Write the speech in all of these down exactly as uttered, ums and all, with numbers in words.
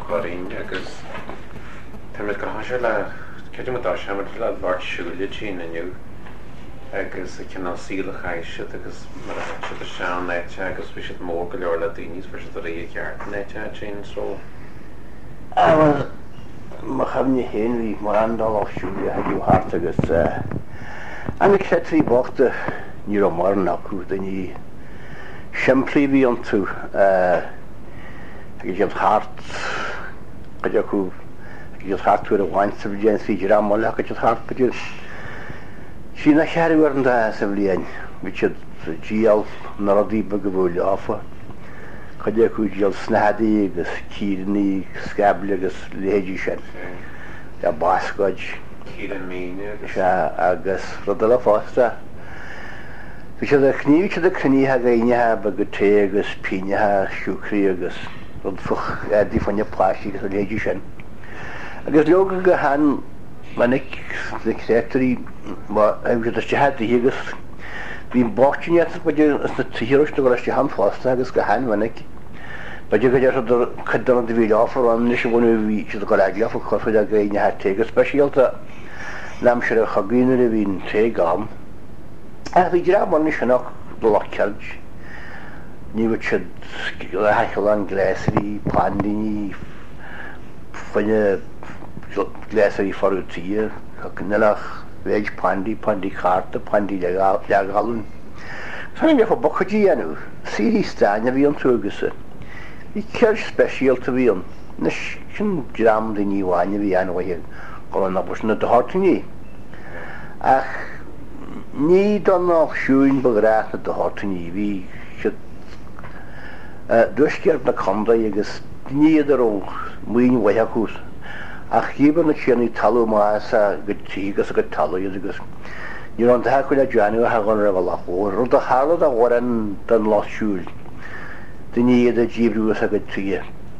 choirín agus tá go háise le ceú dá sem le bhar siúile tí naniu agus cinál síla chaise agus mar si a seán néite agus bhí si mór go leor le daoine fu si a ré ceart néite sin só. Má chamne héin hí mar andal áisiúile heú hart agus anna sé trí bachta ní ó mar acu daní siimplí bhí an tú agus an hart go acu agus hartú a bhaint sa bhé sí ra má le go hart go sí na chearhar an dá sa bblion bhí siad díal nar a dtíba go bhfuil áfa chuide acu díal snadaí agus círaní scabla agus léhéidí sin a báscaid se agus rudal a fásta. Bhí siad a chníomh siad a cníthe gaonethe ba go té agus pínethe siúcraí agus rud fuch dí fanne pláistí agus a léhéidí sin. Agus leoga go han manig na crétarí agus tehí agus bhín bátíine beidir na tíhiririste go leis han fásta agus go han manig beidir go chudan an bhí áfar an is bhna bhí si go lefa chofuid a gaonethe té agus speisialta nám se a chagéine a bhín té gam a bhí gra man sinach do le ceid ní siad heil an gléisaí pandíní fanne gléisaí farútíí nilach bhéid pandí pandí charta pandí legalún. Sanna mé fá bochatí anú síí stáin a bhí an túgasa. Bhí ceir speisialta bhíon na sin dram de níháine bhí anhaige go an nabus na dohartaní. Ach ní don nach siúin begrát na dohartaní bhí dúisceart na conda agus níidir ó muoin waithachús. Ach híban na chéannaí talú más a go tí agus a go talú agus ní an the chuil a deanú a gan ra lechó ru a hála a bhran den láisiúil du níiad a ddíbrúas a go tí.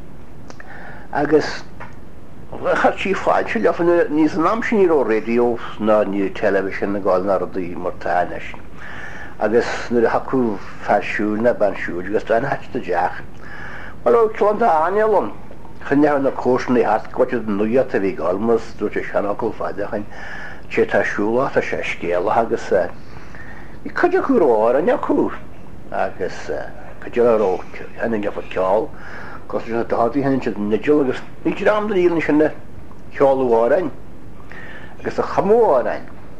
Agus chatí fáil se lefan níos an am sin í ó radio ná ní television na gáil na rudaí martáis. Agus nuair a haú feisiúil na bansúil agus an heiste deach. Mar ó clánta anealm. Chynne na cósnaí hart goid nuiad a bhí galmas dúirt seanachil faidechain sé tásúla a sé scéala agus í chuide churáir an neú agus chuidirró henin defa ceáil cos na dátaí henin si nidil agus ní am den ílan sinna cheáúháin agus a chamóáin.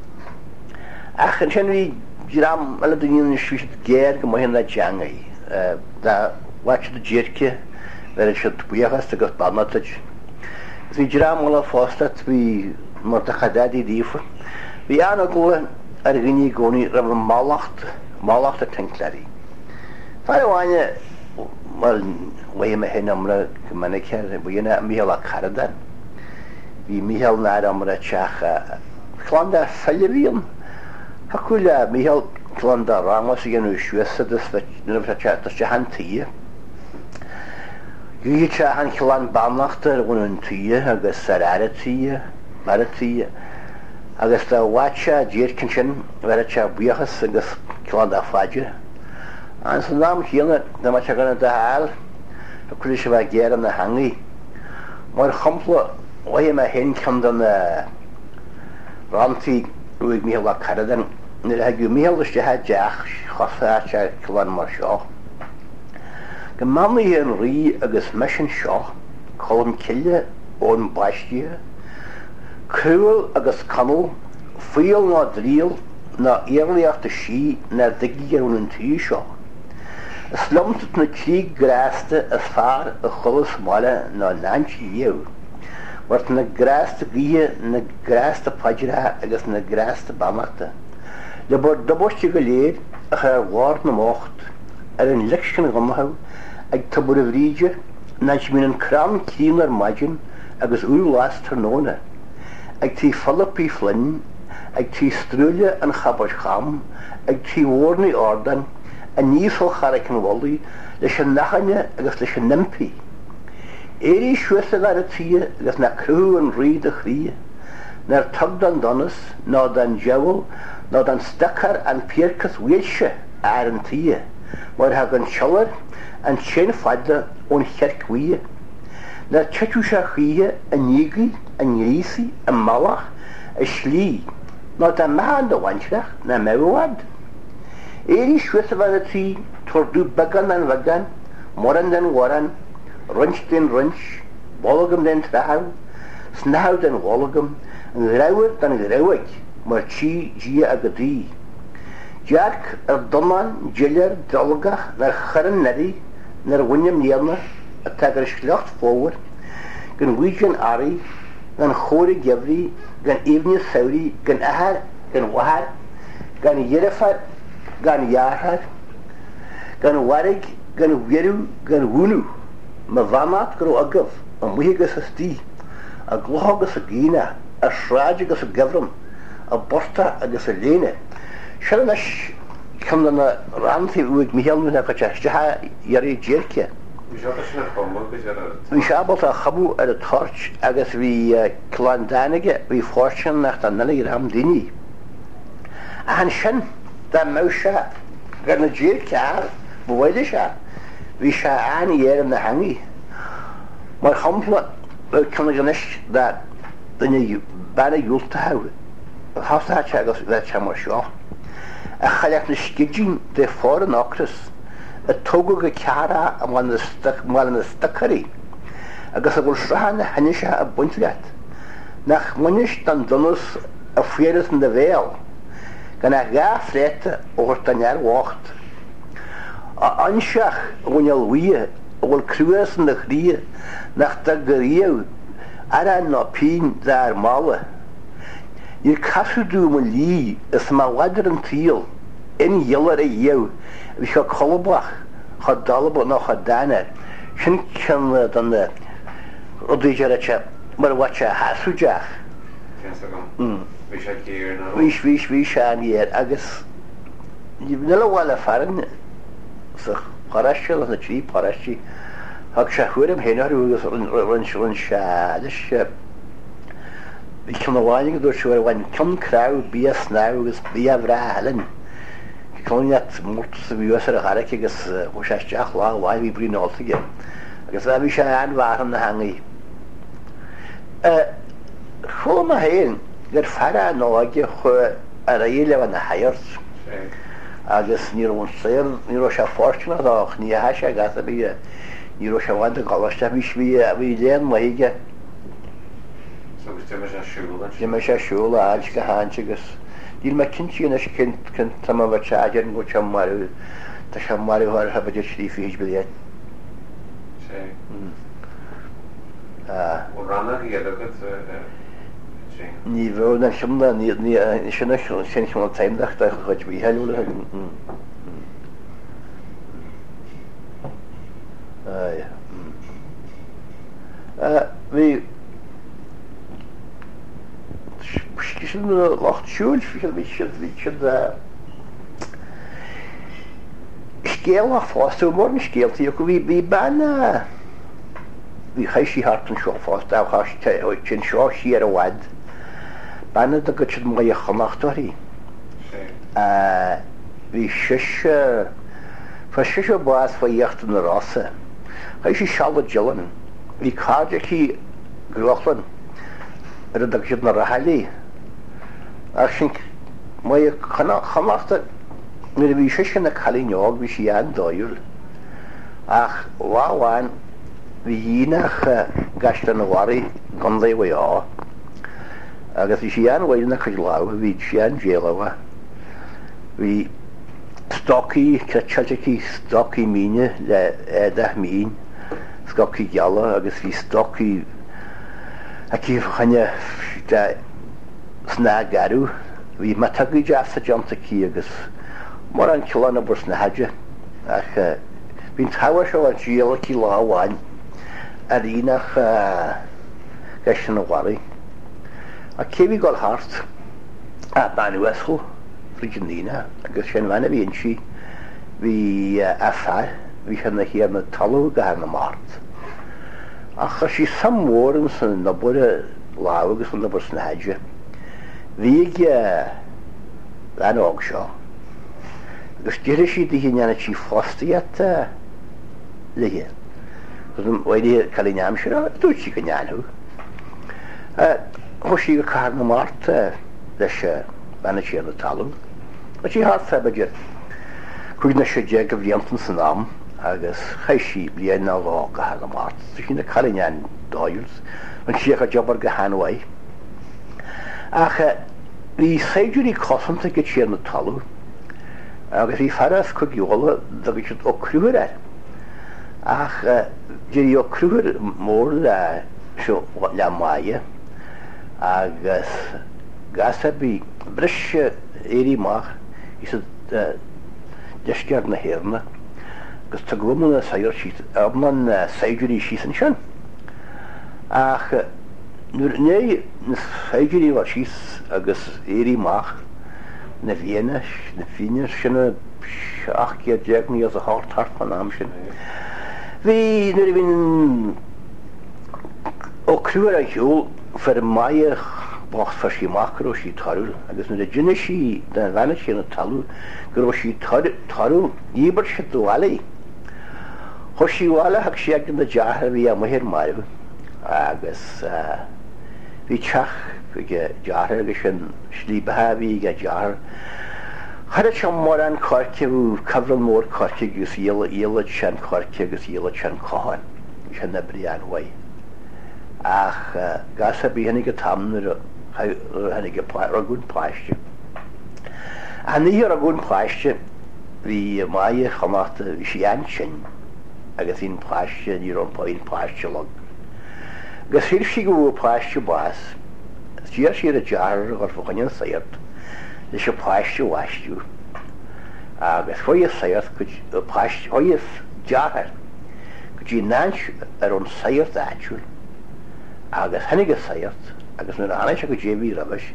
Achan sin bhí ram eile daíon siú géir go maihinn na deangaí bhaite a ddíirce ver is het buchas agus balmatid. Is vi dra mola fostat vi mar a chadadi dífa. Vi an go ar gini goni ra malacht malacht a tenklari. Faine mal we me hen amra manike buine mihel a karadan. Vi mihel na amra chacha. Klanda fallium. Hakula mihel klanda ramos genu shwessa des nu chat das hantie. Gí se an cheán banachta bhn an tí agus saratí maratí agus tá bhaite ddíircin sin bhar te buchas agus ceán a fáide. An san nám chéanana na mai ganna de háil a chuir se bheith géar an na hangaí. Mar champla bhaid me hen cean don rantaí ruúig míhall a caradan nu a gu míhaliste he deach chosáte ceán mar seo. Go mamlaí an rí agus mesin seo chum ciile ón baistíe, cruúil agus canal, fuil ná dríal na éirlaíochta sí na digiarún an tí seo. Is lumtat na trí gráasta is fearr a cholas mála ná náintí dhéh, Wart na gráasta gíthe na gráasta paidirathe agus na gráasta bamachta. Le bor doboiste go léir a chu bhhar na mócht ar an leicsin gomtha ag tabbar a bhríide na mín an crán cínar maidin agus úlás tarnóna, ag tí fallapí flin, ag tí strúile an chabad cham, ag tí mhórnaí ordan a níosol charach an bholaí leis an nachane agus leis an nimpi. Éirí suasa ar a tí agus na cruú an ríd a chrí, nar tugd an donas, ná dan jeabhal, ná dan stachar an piercas bhuiilse ar an tí, mar ha an seoir an sin fadla ón cheircmhuí. na teú se chuíthe a nígaí a nírísaí a malach a slí ná a meán do bhaintreach na mehhaid. Éirí suasa bhar atí tuairú bagan an bhagan, moran den waran, runch den runch, bolgam den trahau, snahau den wolgam, an grauwer den grauig, mar tí dí a godí. Jack ar doman, jiller, dolgach, nar charan nari, nar winnam nielna, a tagar schlecht fówer, gan wijan ari, gan chóri gefri, gan evening sauri, gan ahar, gan wahar, gan yerefar, gan yarhar, gan warig, gan wiru, gan wunu, ma vamat gro agaf, a muhigas a stí, a glohagas a gina, a shrajagas a gavram, a borta agus a léne. Siarnas cymna na ranthi wyg mi helnu na gacha, jaha yari jerkia. Vi siabot a chabu ar a torch agus vi clandanige, vi fortune nach da nana ir ham dini. A han sin, da mausha, gan na jerkia, bwyle sha, vi sha ani er na hangi. Mar champla, cymna ganish da dyna bana yulta hau. Hafta ha agus da chamar sio. A chalach na skidjin de foreign octras, a togo ga cara a man na stakari, agus a gul strahan na hanisha a buntgat. Nach munish dan donus a fieres in de veil, gan a ga flete over tanjar wacht. A anshach wunjal wie, a gul kruas in de grie, nach da gerieu, ara na pien daar malle. I'r casw dwi'n yn li, ys mae wadr yn tîl, yn ylar e yw, fi cha colobach, cha dalbo na cha daner, sy'n cyn dan y, o dwi'n jar echa, mae'r watcha hasw jach. Fi eisiau gyr na Fi fi fi sian i'r, agos, nila wala ffarin, so chorasiol yn y tri, chorasi, ag siachwyr am hyn ar yw, agos ryn siad, ys Vi kan waning door zo wan kan krau bia snau gus bia vrahlen. Ik kan net mort se vi was er hark gus was as jach la wai vi brin altige. Gus vi sha an waren na hangi. Eh Cho ma heen der fara no age kho araile van hayrt. Agus nir on ser nir sha fortuna da ni ha sha gas bi nir sha wad galashta bi shvi vi len ma hige. Dyma eisiau siŵl a alch ga hanch agos. Dyl mae cyn ti yn eisiau cyn tama fa charger yn go cham maru. Ta cham maru har ha bydde chdi fi hych bydde. Se. O ranna chi edrych at Ni fo na siamda, ni eisiau na sy'n siamda taim dach da chod fi hel wle. Fi Skishin lacht schuld, wie ich wie da. Skeel af fast so morgen skeelt hier wie wie bana. Wie heishi hart en scho fast da hast du in scho hier wad. Bana da gutsch mal ich gemacht hori. Äh wie shish fashish boas für yacht in rasse. Heishi schall jillen. Wie kaartje glochen. Er dat je naar Hali. Als ik mooi kan gemaakt, nu de wisjes in de Kalinjog, wie je aan doel. Ach, waawan, wie je naar gasten wari, kan they we are. Als je aan wij naar Kajlawa, wie je aan Jelawa, wie stocky, kachatiki, stocky mine, de dag min, stocky jalla, als wie stocky. Aki chanya da sna garu vi matagi jasa janta ki agus moran kilana burs na haja ach bin tawa sho an jiela ki la wan arina kha gashna wari aki vi gol hart a banu eschu friginina agus shen vana vi inchi vi afa vi hana hier na talu ga na mart Ach, als je sam woorden zijn na bore lauwig van de personage, wie je dan ook zo. Dus die is die je niet je vast hebt liggen. wedi cael ei niam sy'n dwi si gynnianw. Hwys i car na mart leis fan y si yn y talwm. A si hart fe bydr. Cwyd na sy'n jeg y fiantyn sy'n am agos chais i blian na lo car na mart. Sy'n cael ei niam doirs. Yn si eich a job ar gyhanwau. Ach fi seidwyr i cosant ag y si yn y talwm. Agos i ffaras cwgiola ddag eisiau o crwyr er. Ach, dwi o crwyr môr da sio la maia. Agos gas a bi brys eri mach i sydd dysgar na herna. Agos tagwm na sair sydd, abna'n seidwyr i sydd yn sian. Ach, neu seidwyr i wa sydd agos eri mach na Vienna, na Vienna sy'n ach gyda jeg ni as a hart hart pan am sy'n. Fi nid fi'n o crwyr a hiwl fyr mai boch fyr si macro si tarw agos nid y gynnu si dan fan si yn y talw gyda si tarw iber si dwali ho si wala hag si ag yn y jahar fi am hyr marw agos fi chach fi jahar agos yn slibha fi ga jahar Had it some more on Corky, covered more Corky, you see, yellow chan Corky, you see, yellow chan Cohan, which had never been way. Ach, Gassa be any get tamner, any get a good pasture. And here a good pasture, the Maya Hamat, Shianchin, I guess in pasture, your own point pasture log. Guess here she go pasture bass. She has here a jar or for when you say it. Is je pasje was je. Agus voor je sayert could je pasje, voor je jager, could je nanch er on sayert actual. Agus henige sayert, agus nu anish could je be rubbish.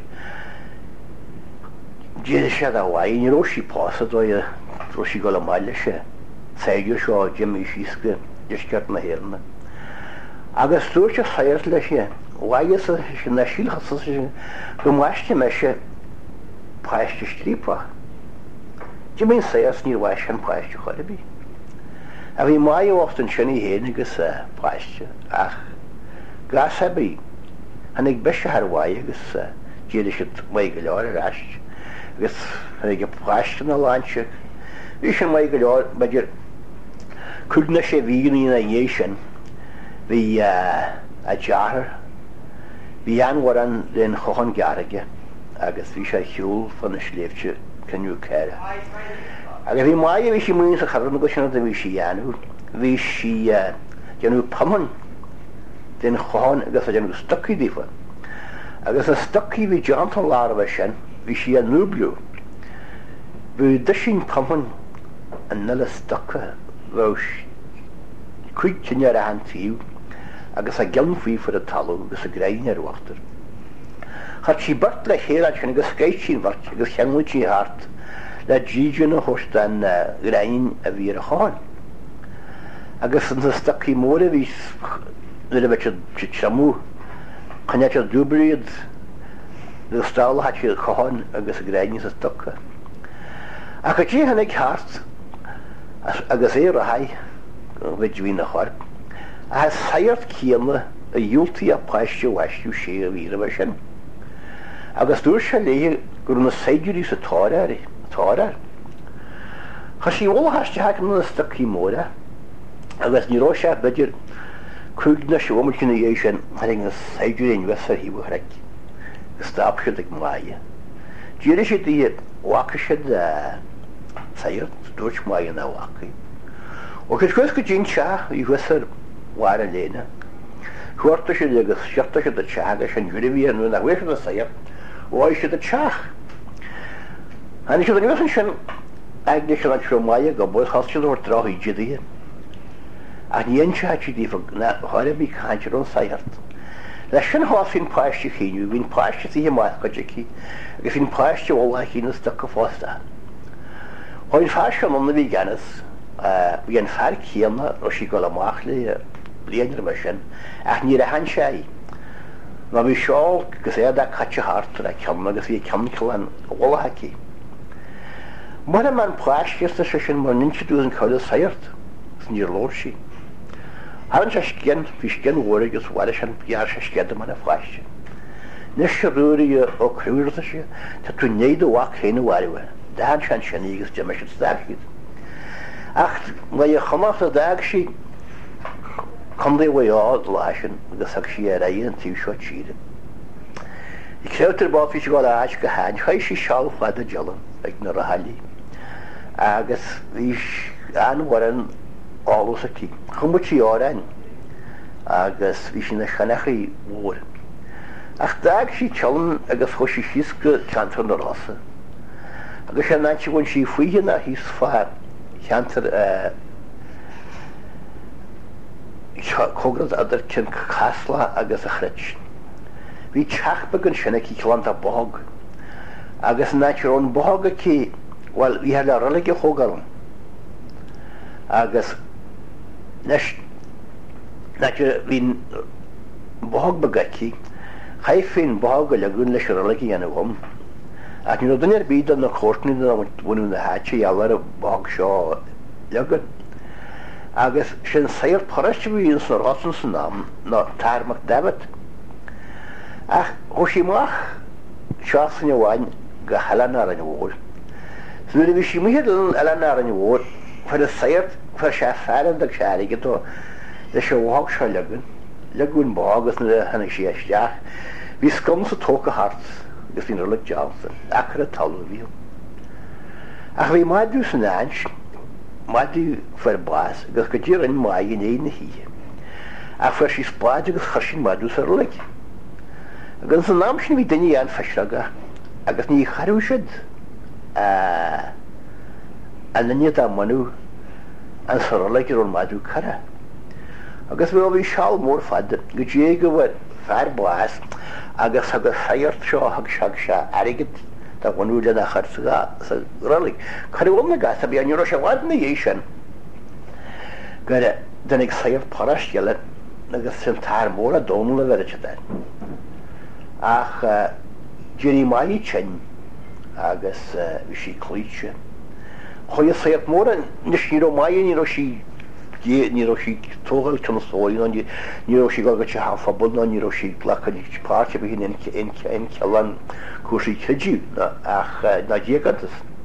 Je shad away, you know she passed or je, so she got a malische. Say you show Jimmy Shiske, just got my hair. Agus tu je sayert lesje. Why is she na shil hasas? Du machst je mesche. Pasture stripa. Do you mean say us near wash and pasture could be? I mean, my often shiny head is a pasture. Ach, grass heavy. And I bish her way, I guess, Jilly should make a lot of rash. I guess I get pasture in the lunch. You should make a lot, but you couldn't say vegan in a nation. The a jar. Beyond what on then Hohan Garriga. Agus fi sé hiúl fan na sléifte cynniú ceire. Agus fi mai fi si mwyn sa charn go sy'n fi si anw. Fi si janw pamon. Den chon agus a janw stucky di fa. Agus a stucky fi jantan lar fa sy'n fi si a nublu. Fi dysyn pamon yn nala stucka fawr cwyd tyniar a hantiw agus a giln fi fyr y talw agus a grein ar wachter. Had she burt le héad sin agus skeitsin vart agus cheanmuí hart le ddíidir na hostan grain a bhí a cháin. Agus an staí mór a bhí le bit tramú chuine a dúbríad le stála hat a cháin agus a grain a stocha. A chu tí hannig hart agus é a haid bheit hí na cháir. A has sairt cíanna a dúltaí a páiste weisú sé a bhí a sin. Agus dúr se léir gur na séidirí sa táir táir. Cha sí bhla haiste hacan na stací móra, agus ní rá se beidir cúg na seomar cinna dhé sin haing na séidirí in wesar hí bhreic, gus stáp siad ag máia. Díir sé dí waca siad sair, dúirt máia na wacaí. O chus chus go dín se í wesar war a léna. Chuirta siad agus seirta siad a teaga sin ghuirimhí anú na bhuiir na sair, Why should the chach? And he should have given Agnes and Tromaya go both hostile or draw each other. And yen chachi di for that horrible cancer on sight. The shin horse in pasture he knew, in pasture see him with Kajiki, if in pasture all like in a stuck of foster. When fashion on the beginners, we in far Kiana or she got a markly, the machine, and near a handshay. Na vi sjál, gus é da catcha hart, da cam agus vi chemical and all hacky. Mar a man pláis gesta se sin mar ninch dús an cóla sairt, san your lordship. An se cin fi cin óra agus bhile an bear se scead man na fáiste. Nes se ruúí ó cruúirta se tá tú néad bhhaach chéine bhhairh, dá sean sinnígus de me se staid. Ach le a chomácht a dag si chundé bháád láisin agus ag si ar aon tíú seo tíre. I crétar bá fi go áid go háin, chaid sí seáil fad a dealan ag na a halí. Agus bhí anhharan álas aquí. Chumbatí árain agus bhí sin na chanechaí mór. Ach dag sí telan agus chu sí síos go teantar na rása. Agus sé náintí bhain sí faoihe na híos fá cheantar cógrad adar cin casla agus a chrit. Bhí teach began sinna cí cean a bog. Agus náitir ón bog aquí, well, bhí le rolige chógalan. Agus nes náitir bhín bog begací, chaid féin bog le gún leis rolige anna bhom. Ac ní oedden i'r byd yn y cwrtni na wynw na hatsi alar y bog sio legan. Agus sy'n sair porasio fi yn sy'n rosyn sy'n am na tar mac David. Ach, hwys i mach sias yn ywain ga halan ar yn yw'r. Sy'n wedi fi si mi hyd yn halan ar yn yw'r fyr y sair fyr sias ffarin dag siari gyda le sio wog sio legan. Legan bog ys na hynny si eistach. Fi sgwm sy'n tok y hart. Gus fi'n rolig Johnson, ac ar y talw fi. Ach fi madw sy'n ans, madw fyr bas, gus gyda'r yn mai yn ein hi. Ach fyr si sbad gus chyrsin madw sy'n rolig. Gus yn am sy'n fi dynnu an ffysraga, agus ni charw sydd. An nynnu da manw an sy'n rolig yr o'n madw cara. Agus fi o fi sial môr ffad, gyda'i gyfer fyr bas, agus agus sairt seo hag seag se airigid tá bhhanúile na charsa sa rolig. Caríomna gas a bhí an se bhhaid na dhé sin. Gur den ag sairt parasciile agus sin tar mór a dónú le bheite de. Ach dúirí mai tin agus bhí sí clúite. Chuir sairt mór nis ní mai ní sí ní sí tógal tún sóin ní sí go se ha fabun ní sí placha páte be hin in celan cuasí ceú ach na dégantas.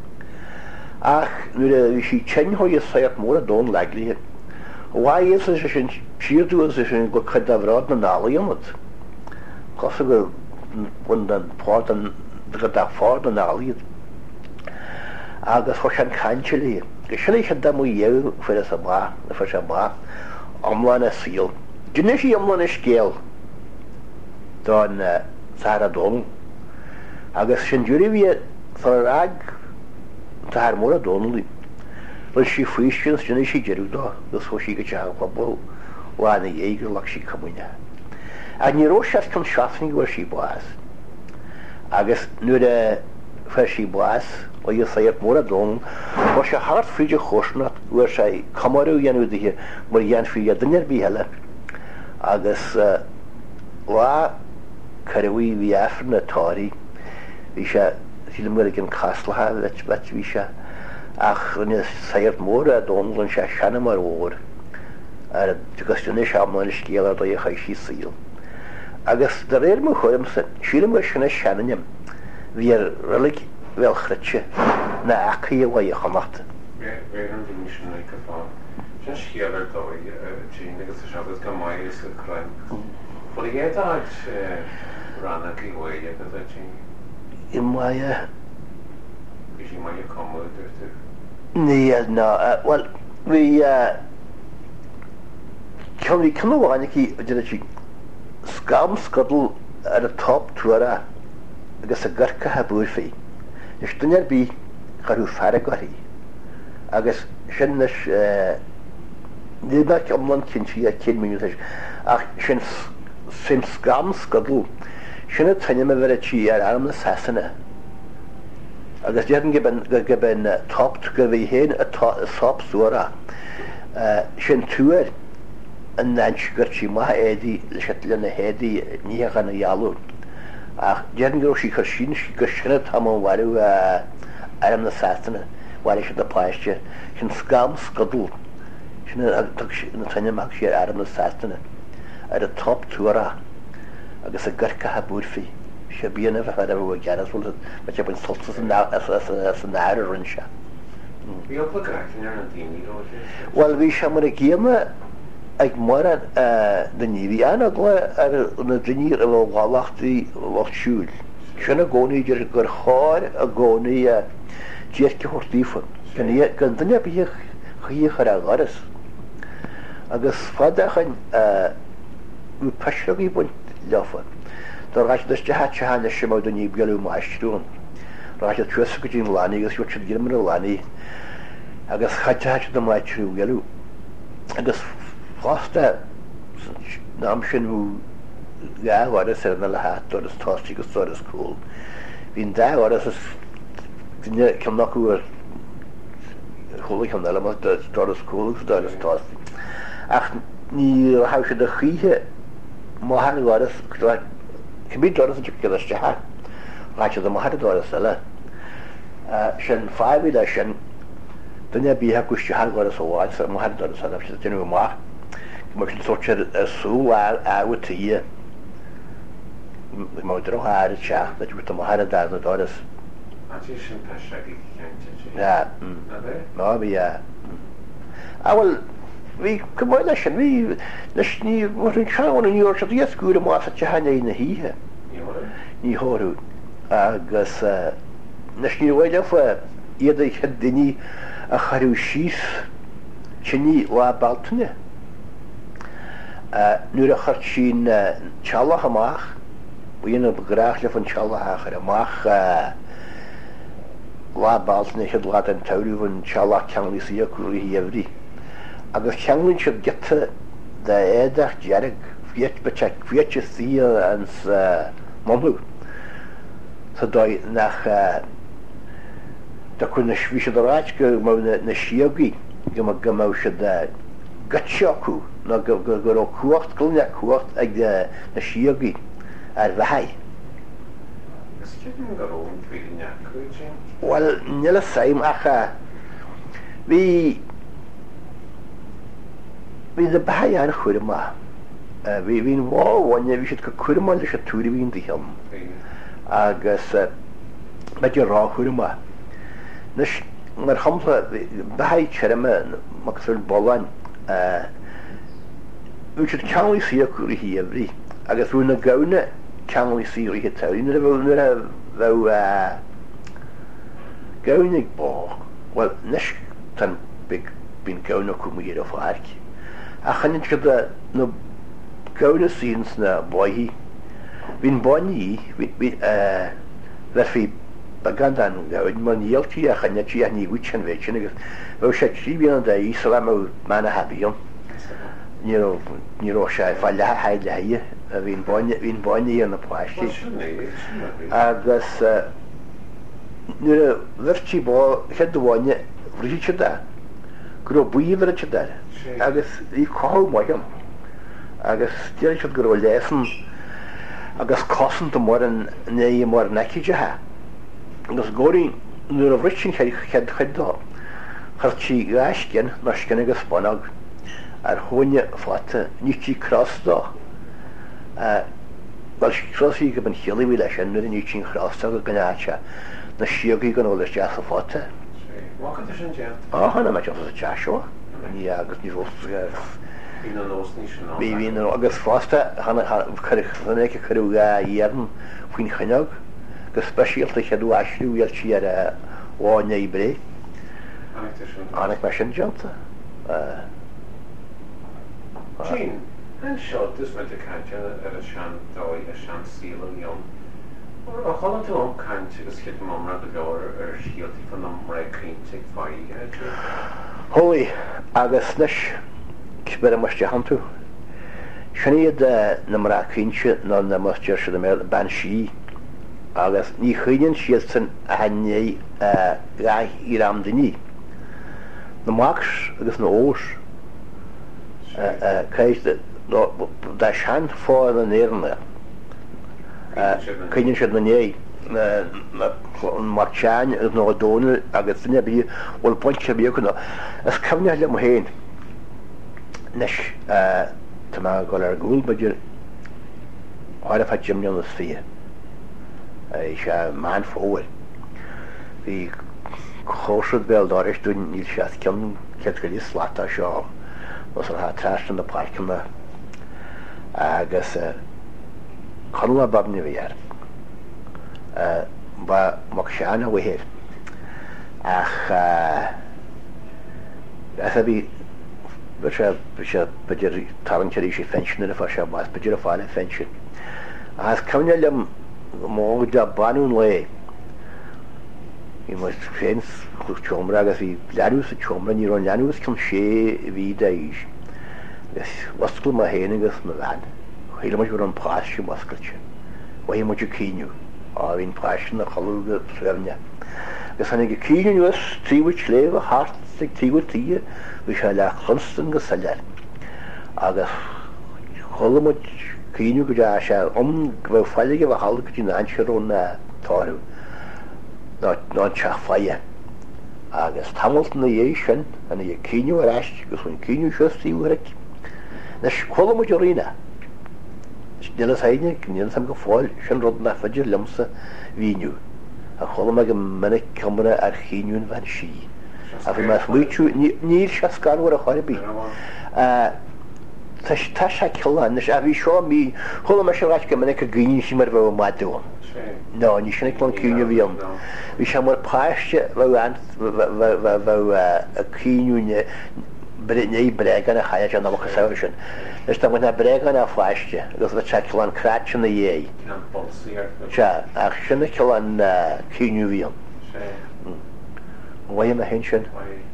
Ach nu a sí teinhoid saocht mór a dón leglíthe. Bhá é sé sin siadú sin go chud a bhrád na nálaíonad. Cos go bun an pá an go da fád an nálaíad. Agus chu an cainte lí. Ge sinna che da mú dhéh fuir a má na fu se má omláin a síl. Dúne sí omláin is scéal dá tar a dón. Agus sin dúirí bhí far ag tar mór a dónlí. Lyn sí fuistin sinna sí deirú dá, gus chu sí go te chobal lána dhéigur lech sí cumúine. A ní ró se chun seaafning bhar sí bás. Agus nuair a fer sí bás, o i sair mór a dón, o se hart fríide chósnat uair sé camarú dhéanúdithe mar dhéan fi a duine bí heile. Agus lá carhí bhí efran na táirí, bhí se síle mu gin caslathe leit leit bhí se ach rinne sair mór a dón lan se seanna mar óir ar tugus dúne se amláin scéal ar do a chaid sí síl. Agus de réir mu chuirm sa síle mu sinna seannim bhí ar rilig wel chritje na aci a bhaid a chamacht. Bhé an bhí sin le go fá. Sin scéalar dói tí agus a seagus go mai is go chraim. Fu i géad áid ranna í bhile go a tí? I mai a... Bhí sí mai a comú dúirtú? Ní, ná, wel, bhí... Cymru cynnyháin i dyna tí scam sgydl ar y top tuara agus a gyrca ha bwyr fi. Nes dyna'r bí charw farag o'r hi. Agus sy'n nes... Nid ac omlan cyn fi a cyn minut eich. Ach sy'n sy'n scam sgydl. Sy'n y tynnu me fer y ti ar arm na sasana. Agus dyn gyben top gyfi hyn y top sŵra. Sy'n tŵr yn nans gyrti ma edi, lysatlan y hedi ni ag an y ialw. Ach dyn gyda si chysyn, si gysyn tam o'n warw ar am na sasana, warw sy'n y plaistio. Sy'n scam sgydl. sinna na tanneach sé ar na Sastanna ar a top túra agus a gurcha ha búrfií sé bíana a fer bh geras bhil me te bun soltas san náir a rinse. Well bhí se mar a géama ag mar den níhí anna le ar na duní a bh gáachtaí bhsúil. Sinna gcónaí idir gur cháir a gcónaí déirce chóirtífan. Gan duine bí chuíochar a garas. Agus fadachan bhú peisraí buint lefa. Tá ráis de hat se hána sem do ní beú maistrún. Ráis a tuasa go dín lánaí agus bhir si gimar a lánaí agus chaite do maitrú geú. Agus fásta nám sin bhú gáhharas ar na le hat doras táistí go storas cúil. Bhín dáhharas duine ceam nachúar chola ceam eile doras cúlagus doras táistí. Ach ní ha se de chíthe máthar gáras cumí doras goiste ha ráite do máthar doras eile. Sin fáhí lei sin duine bíthe goiste gáras óháil sa máthar doras eile sé duine má. Mar sin soir sú áhatíí má drochar teach na bút máthar dar na doras. ná bhí bhfuil hí cumáile sin bhí leis ní mar an teáin níor se dhéascúra má te hena na híthe ní thóú agus leis ní bhile fa iad che duine a charú síos sinní le baltaine. Nuair a chuirt sin tealach amach bhíonna begraach le fan tealach ar amach lábaltainna chead lá an tairúhann tealach ceanlaí sí acuí híomhrí. Agus cheanlann se gite de éideach dearag fiite fiite sí an mamú. Tá dóid nach da chun na sví se ráit go má na siagaí go mar go má se de gatseachú ná go gur ó cuacht glne cuacht ag na siagaí ar bheithaid. Well nile saim acha hí hí na beithaid an chuirma. Bhí hín bháhaine bhí siad go chuirma leis a túra hín dhéam agus meidir rá chuirma. Mar chamsa beithaid teirime magur bolin bhú siad ceanlaí sí acuí híomhrí agus bhú na gabhna ceanlaí síí taí nu bh bh gabhnig bá well nes tan bín gabhna cumíar a fáic. A chanin si na gabhna síns na báithí hín baní bheit fhí gan an gabhain man níaltíí a chanetí a ní bhuiit an bhéitin agus bh sé trí bhíon de í sa le mena habíon. Ní ró sé fá le haid le a bhín hín baní an na páistí. Agus nuair a bhirtí bá chead do bháine bhrí se de gur buíhar se de agus í cáil maitham agus tíir se gur lésan agus cosan do mar an né mar neciide ha. Agus góirí nuair a bhritin chead chuiddá chuirtí gáiscin na cin agus spannag ar tháine fáte nítí crásdá. Well crosí go ban chiaalaí leis sin nuair a nítín chrásá go gnáte na siagaí gan ólas deas a fáte. Áhanana me a teaseo ní agus ní Bhí hín agus fásta chunéice chuú ga dhéarm faoin chuineag go speisialta cheadú eisliúil si ar bháinna bré. Annic me sin deanta. Jean, an seo dus me de caiinte ar a sean dóid a sean síl an ion. A chola tú an caiinte agus chit mamra go leir ar síaltaí fan am ra cínte fáige. Hói agus nes ber muiste hanú. Sin iad na mar cínse ná na musteir se mé ban sí agus ní chuineann siad san a hané ga í am daní. Na max agus na ós céis dá sean fá na néirne. Cuineann siad na né mar teáin agus nó dóna agus duine bí bhfuil pointse bí chuna. Is cemne le mo héin nes tá má go ar gúil beidir áir a fa Jimneon is fi se man fóil hí chósad bell áris dún níl se cin ce go slata seo was ha tras an na parkna agus chula babni bhíar ba mag seanna bhhéir ach a bhí se beidir tarantirí sé fensin a fa se más beidir a fáile fensin. As cemne lem mó de banún le í mu fé chomra agus hí leús a chomra ní an leús chun sé ví éis gus wascail má héanagus na bhean chéile muid gur an páisi wascailte hí mu cíniu á hín páisi na choúga frene gus hanna go cíniuas tríhait léh a hart tíhatí bhí se le chustan go saile agus cholamid cíniu go de se om bh fáige bh hall go dtí anseún na táú ná teach faie agus tamilta na dhé sin ana dhé cíniu a eist gus chun cíniu seostíúhaic na cholamid orína Nílas haine níon sam go fáil sin rud na faidir limsa víniu a chola go minic cumra ar chéún bhain si a bhí mas muú níl se scanhar a choirbí Tá tá se ceán a bhí seo mí chola me se ráit go minic a gghine si mar bh maidúm ná ní sinna lan cúne bhíom hí se mar páiste bh a cíúne né bregan a chaide an amach sa sin. Is tá na bregan a fáiste, agus bheit se ceán cráte na dhé. Se ach sinna ceán cíniu bhíon. Bhaim a hen sin?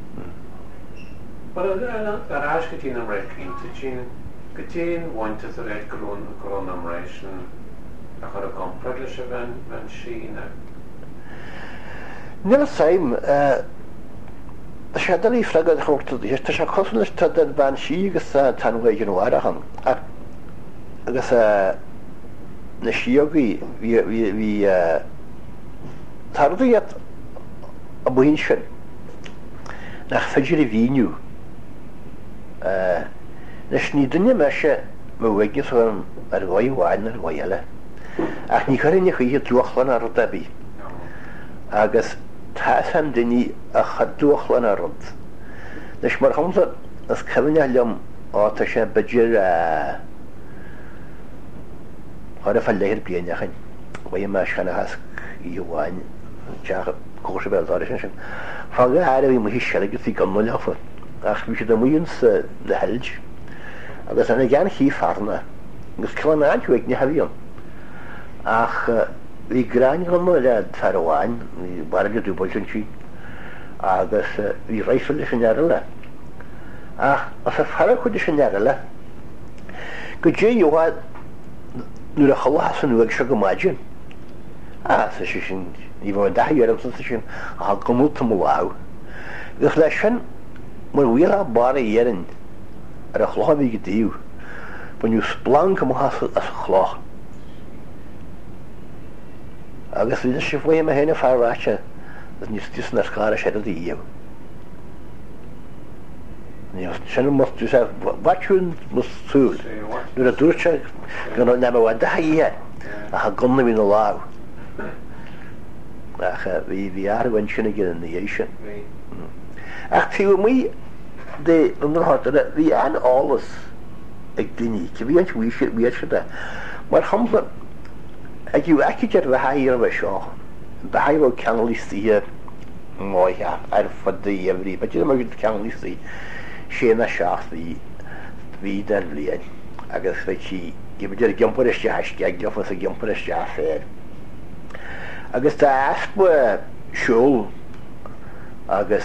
Arás go tín am réid cínta tín go tín bhainte a réid goún am rééis sin a chu a compra lei se bhein sína. Níl saim sé í fregad chóta tá se cosna tá den ban sí agus tanhaidir nóhachan agus na siagaí hí tardaíad a buhín sin nach feidir i víniu nes ní dunne me se mhaige ar bhhaáin ar bhile ach ní chuirine chuí dúchlan ar dabí agus tá sam duine a chadúchlan a rud. Nes mar hamsa as cefne lem áta sé beidir chuir a fall léir blianachan bhí me sena has í bháin cósa bhil sin sin. Fá go air bhí mu hí segus í gan lefa ach bhí sé do muon le heild agus anna gan hí farna agus cean anhuaig ne haíon ach hí grain gan le tar bháin í barga dúbal si agus hí réifil lei sin le ach as a far chuide sin le go dé jóháid nuair a cholas an bhfuil se go maidin a sa sin í bh dahéarm sa sin a gomúta mláh gus lei sin mar bhfuil a bar dhéann ar a chláhí go dtíú buú splán go as a chlách agus bhí si bhfuim a héna fearráte níos tí na scára sé a díomh. sin mustú sé bhaún mu súil nuair a dúirte gan ne bhhain daíthe a cha gomna hí na láh ach bhí bhí ahhain sinna gin na dhé sin. Ach tí mí dé anthta bhí an álas ag duine, ce bhí an bhí sé bhí se de mar hamla ag dú aicear bheit haíar bheith seo bhil ceanlíí máithe ar fadaí a bhrí, be mar ceanlíí sé na seaachtaí hí den bblion agus bheit si idir gimpaiste heisce ag defa a gimpaiste fér. Agus tá aspa siúil agus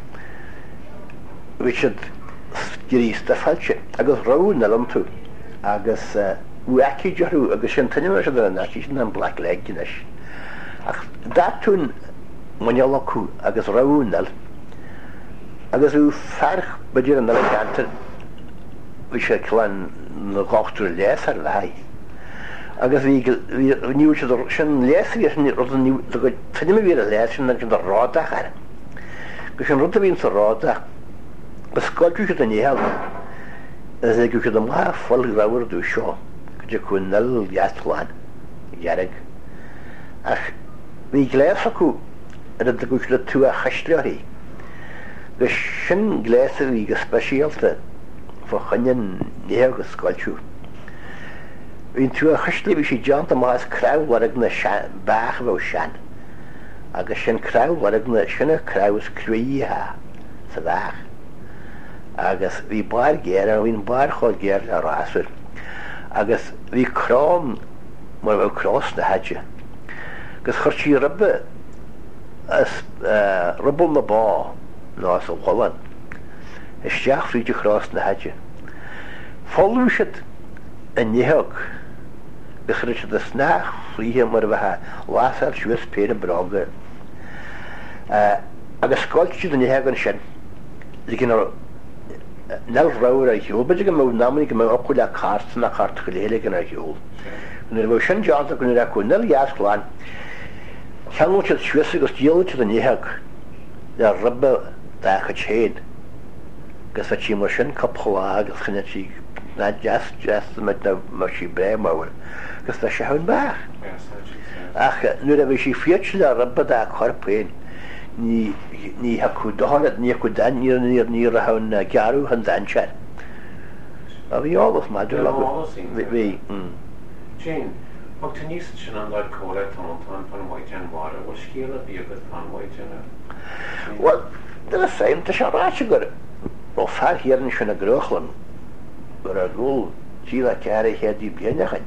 bhí siad gurísta failte agus rán am tú agus uiciidirú agus sin taine se na sin an black leis. Ach datún munealaú agus raúnal agus ú ferch beidir an gantar bhí sé chláin na gáchtú léas ar le agus níú sin léasí taine bhí a léis sin sin rádaach ar go sin ruta bhín sa rádaach be sáilú se an éhel as I go to the ma full rower do show. Could you could nil yastlan? Yareg. Ach, we glass a coup at the go to the two a hashtrari. The shin glass of the special for Hanyan Neog sculpture. Into a hashli we should jump the mass crowd what in the shan back of shan. Agus sin crowd what in the shinna crowds creeha. So that. Agus bhí bar géir a bhín bar cho géir a rásir. Agus bhí crám mar bhfuil crás na haide. Agus chuirtí ribbe as ribbal na bá ná as Holland. Isteach fríide crás na haide. Fáilú siad a níheag go chuirte a snach fríhe mar bheit lásar siús péir brága. Agus scáilte na níheag an sin. Dí Nel rawr a hiwl, beth yw'n mwyn namyn i gymryd ochl a cart na cart chylhelig yn a hiwl. Gwneud efo sy'n jant ac yn yr acw, nel ias glan, chanol sydd swisig os diolch sydd yn ihag, na rybbe dach y chyd. Gys a ti mor sy'n coplag, gys chynna ti, na jas, jas, mae si bre mawr, gys da si hawn bach. Ach, nwyd efo si ffiat sydd a rybbe dach corpyn, ni ni haku dohanat ni haku dan ni ni ni rahaun garu han danchar. Abi alles ma do lagu. Vi. Jane, wat ten is het aan dat koret on on van white and water. Wat skele be good on white and. Well, dat is zijn te sharache gur. Of far hier in shona grochlan. Gur a gul jila kare he di bienach.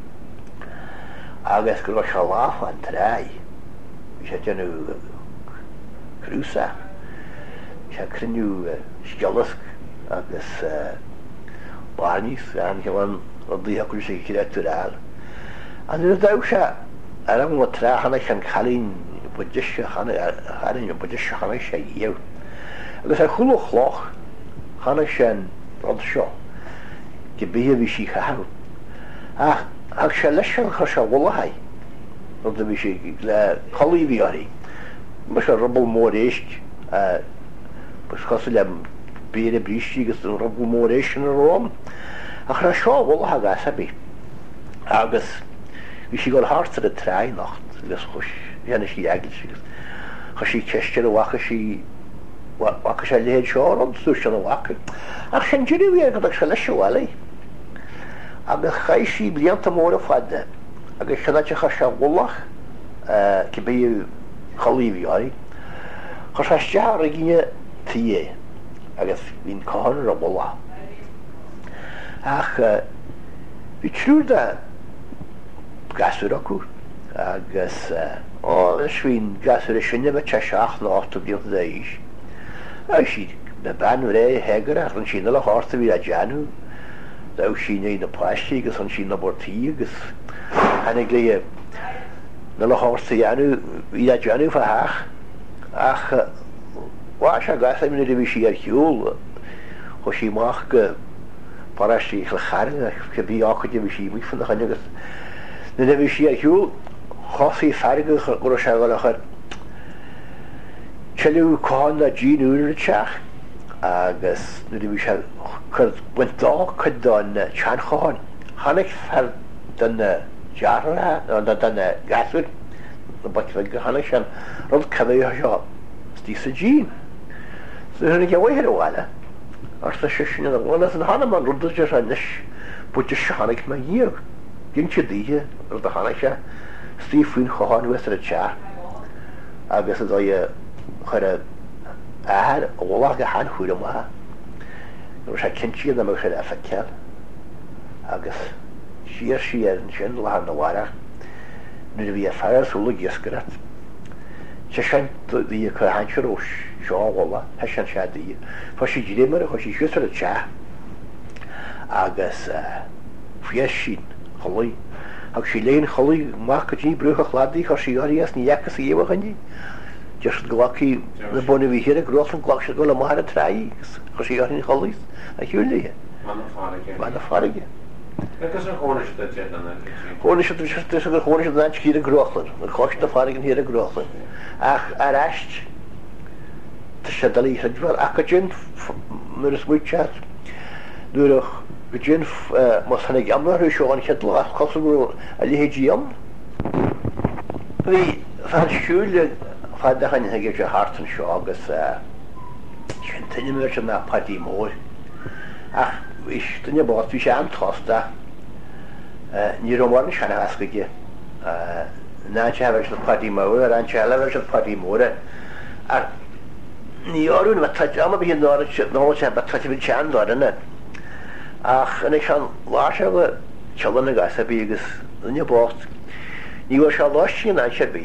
Agas gro shalaf an trai. Ich hätte nu Crusa. Ich habe keine Skjalask, agus Barnis, und ich habe die habe ich gekriegt total. Und das da auch schon, er hat mir tragen, ich kann Kalin, Buddhisch, Kalin, Buddhisch, Kalin, ich ja. Das ist ein cooler Loch, Kalin schon, und schon. Gebihe wie sie gehabt. Ach, ach schon lächeln, schon wohl und da wie sie Kaliviari. Mas a rubble mór éist, bus chos le bíre brístí agus an rubble mór éist in a róm. Ach ra seo bhil ha gas abi. Agus, vi si gol hart ar a trai nacht, agus chus, henne si agil si. Chos si cestir a wacha si, wacha si a lehed seo rond, sús an a wacha. Ach sin djiri vi agad ag se leis wali. Agus chai si blianta mór a fadde. Agus chanatja chas a wulach, kibi Chalíhí chos a stear a gine tí agus hín cáin a bhla. Ach bhí trúr de gasúr acu agus is hín gasúr a sinne bheit te seach ná áta bíocht a is. A si na ban ré hegar ach an sin le háta bhí a deanú, da sin é na pláistí agus an sin na bortíí agus hanig lé na le hásta deanú hí a deanú fa haach ach wa se gas a mini bhí si ar hiúil chu sí máach go parastí le charing go bhí ácha bhí sí mí fan na chaine agus na bhí si ar hiúil chosaí ferige go se go chur teú cáin na ddíúir teach agus na bhí se chur buintá chud don teanáin chanig fer den dearna na den gasúir na bacfeh go hanig sin rud cadú seo tí sa ddín. So hynny ge waith ar bhile ar sa sin an bhna an hana man rudidir a nis bute se hanig na díag. Gin se díe ar de hanig se tí faoin choáin wes ar a tear agus a dó chur a ahar óla go han chuúr amha. Nú sé cintíad na mo sé a ceall agus siar si ar an sin le na bhharach nu bhí a fearsúla gioscarat. Se sin bhí chu hainseir ó seáhla he sin se dí. Tá si ddí mar a chu sí siúsar a te agus fiar sin cholaí. Ag sí léon cholaí má go dtí brúcha chladí chu sí áías ní dhechas a dhéhachanní. Just ghlaí na buna bhí hir a groslan ghlach se go le mar a traí chu sí áín cholís a hiúrlaíthe. Mana farige. Agus an hóna se de an Hóna se go hóna se an cí a groslan, na chois na farigin hir a groslan. Ach ar eist tá sé dalí hedhar acadjin mar is muid chat. Dúach go djin mas hanna gamlar seo an chetla a cosú a lihéam. Bhí fan siúle fáda hain heige se hartan seo agus sin tinine mar sin na padí mór. Ach is dunne bát bhí sé an tosta ní romórna sena ascaige. ná te hefir le padí mór an te lehir se padí móra. Ní orún me am bhí ná sé ba tuibil teandána. Ach yn eich an láse le telan na gas a bí agus dunne bát. Ní bhfuil se láistí an se bí.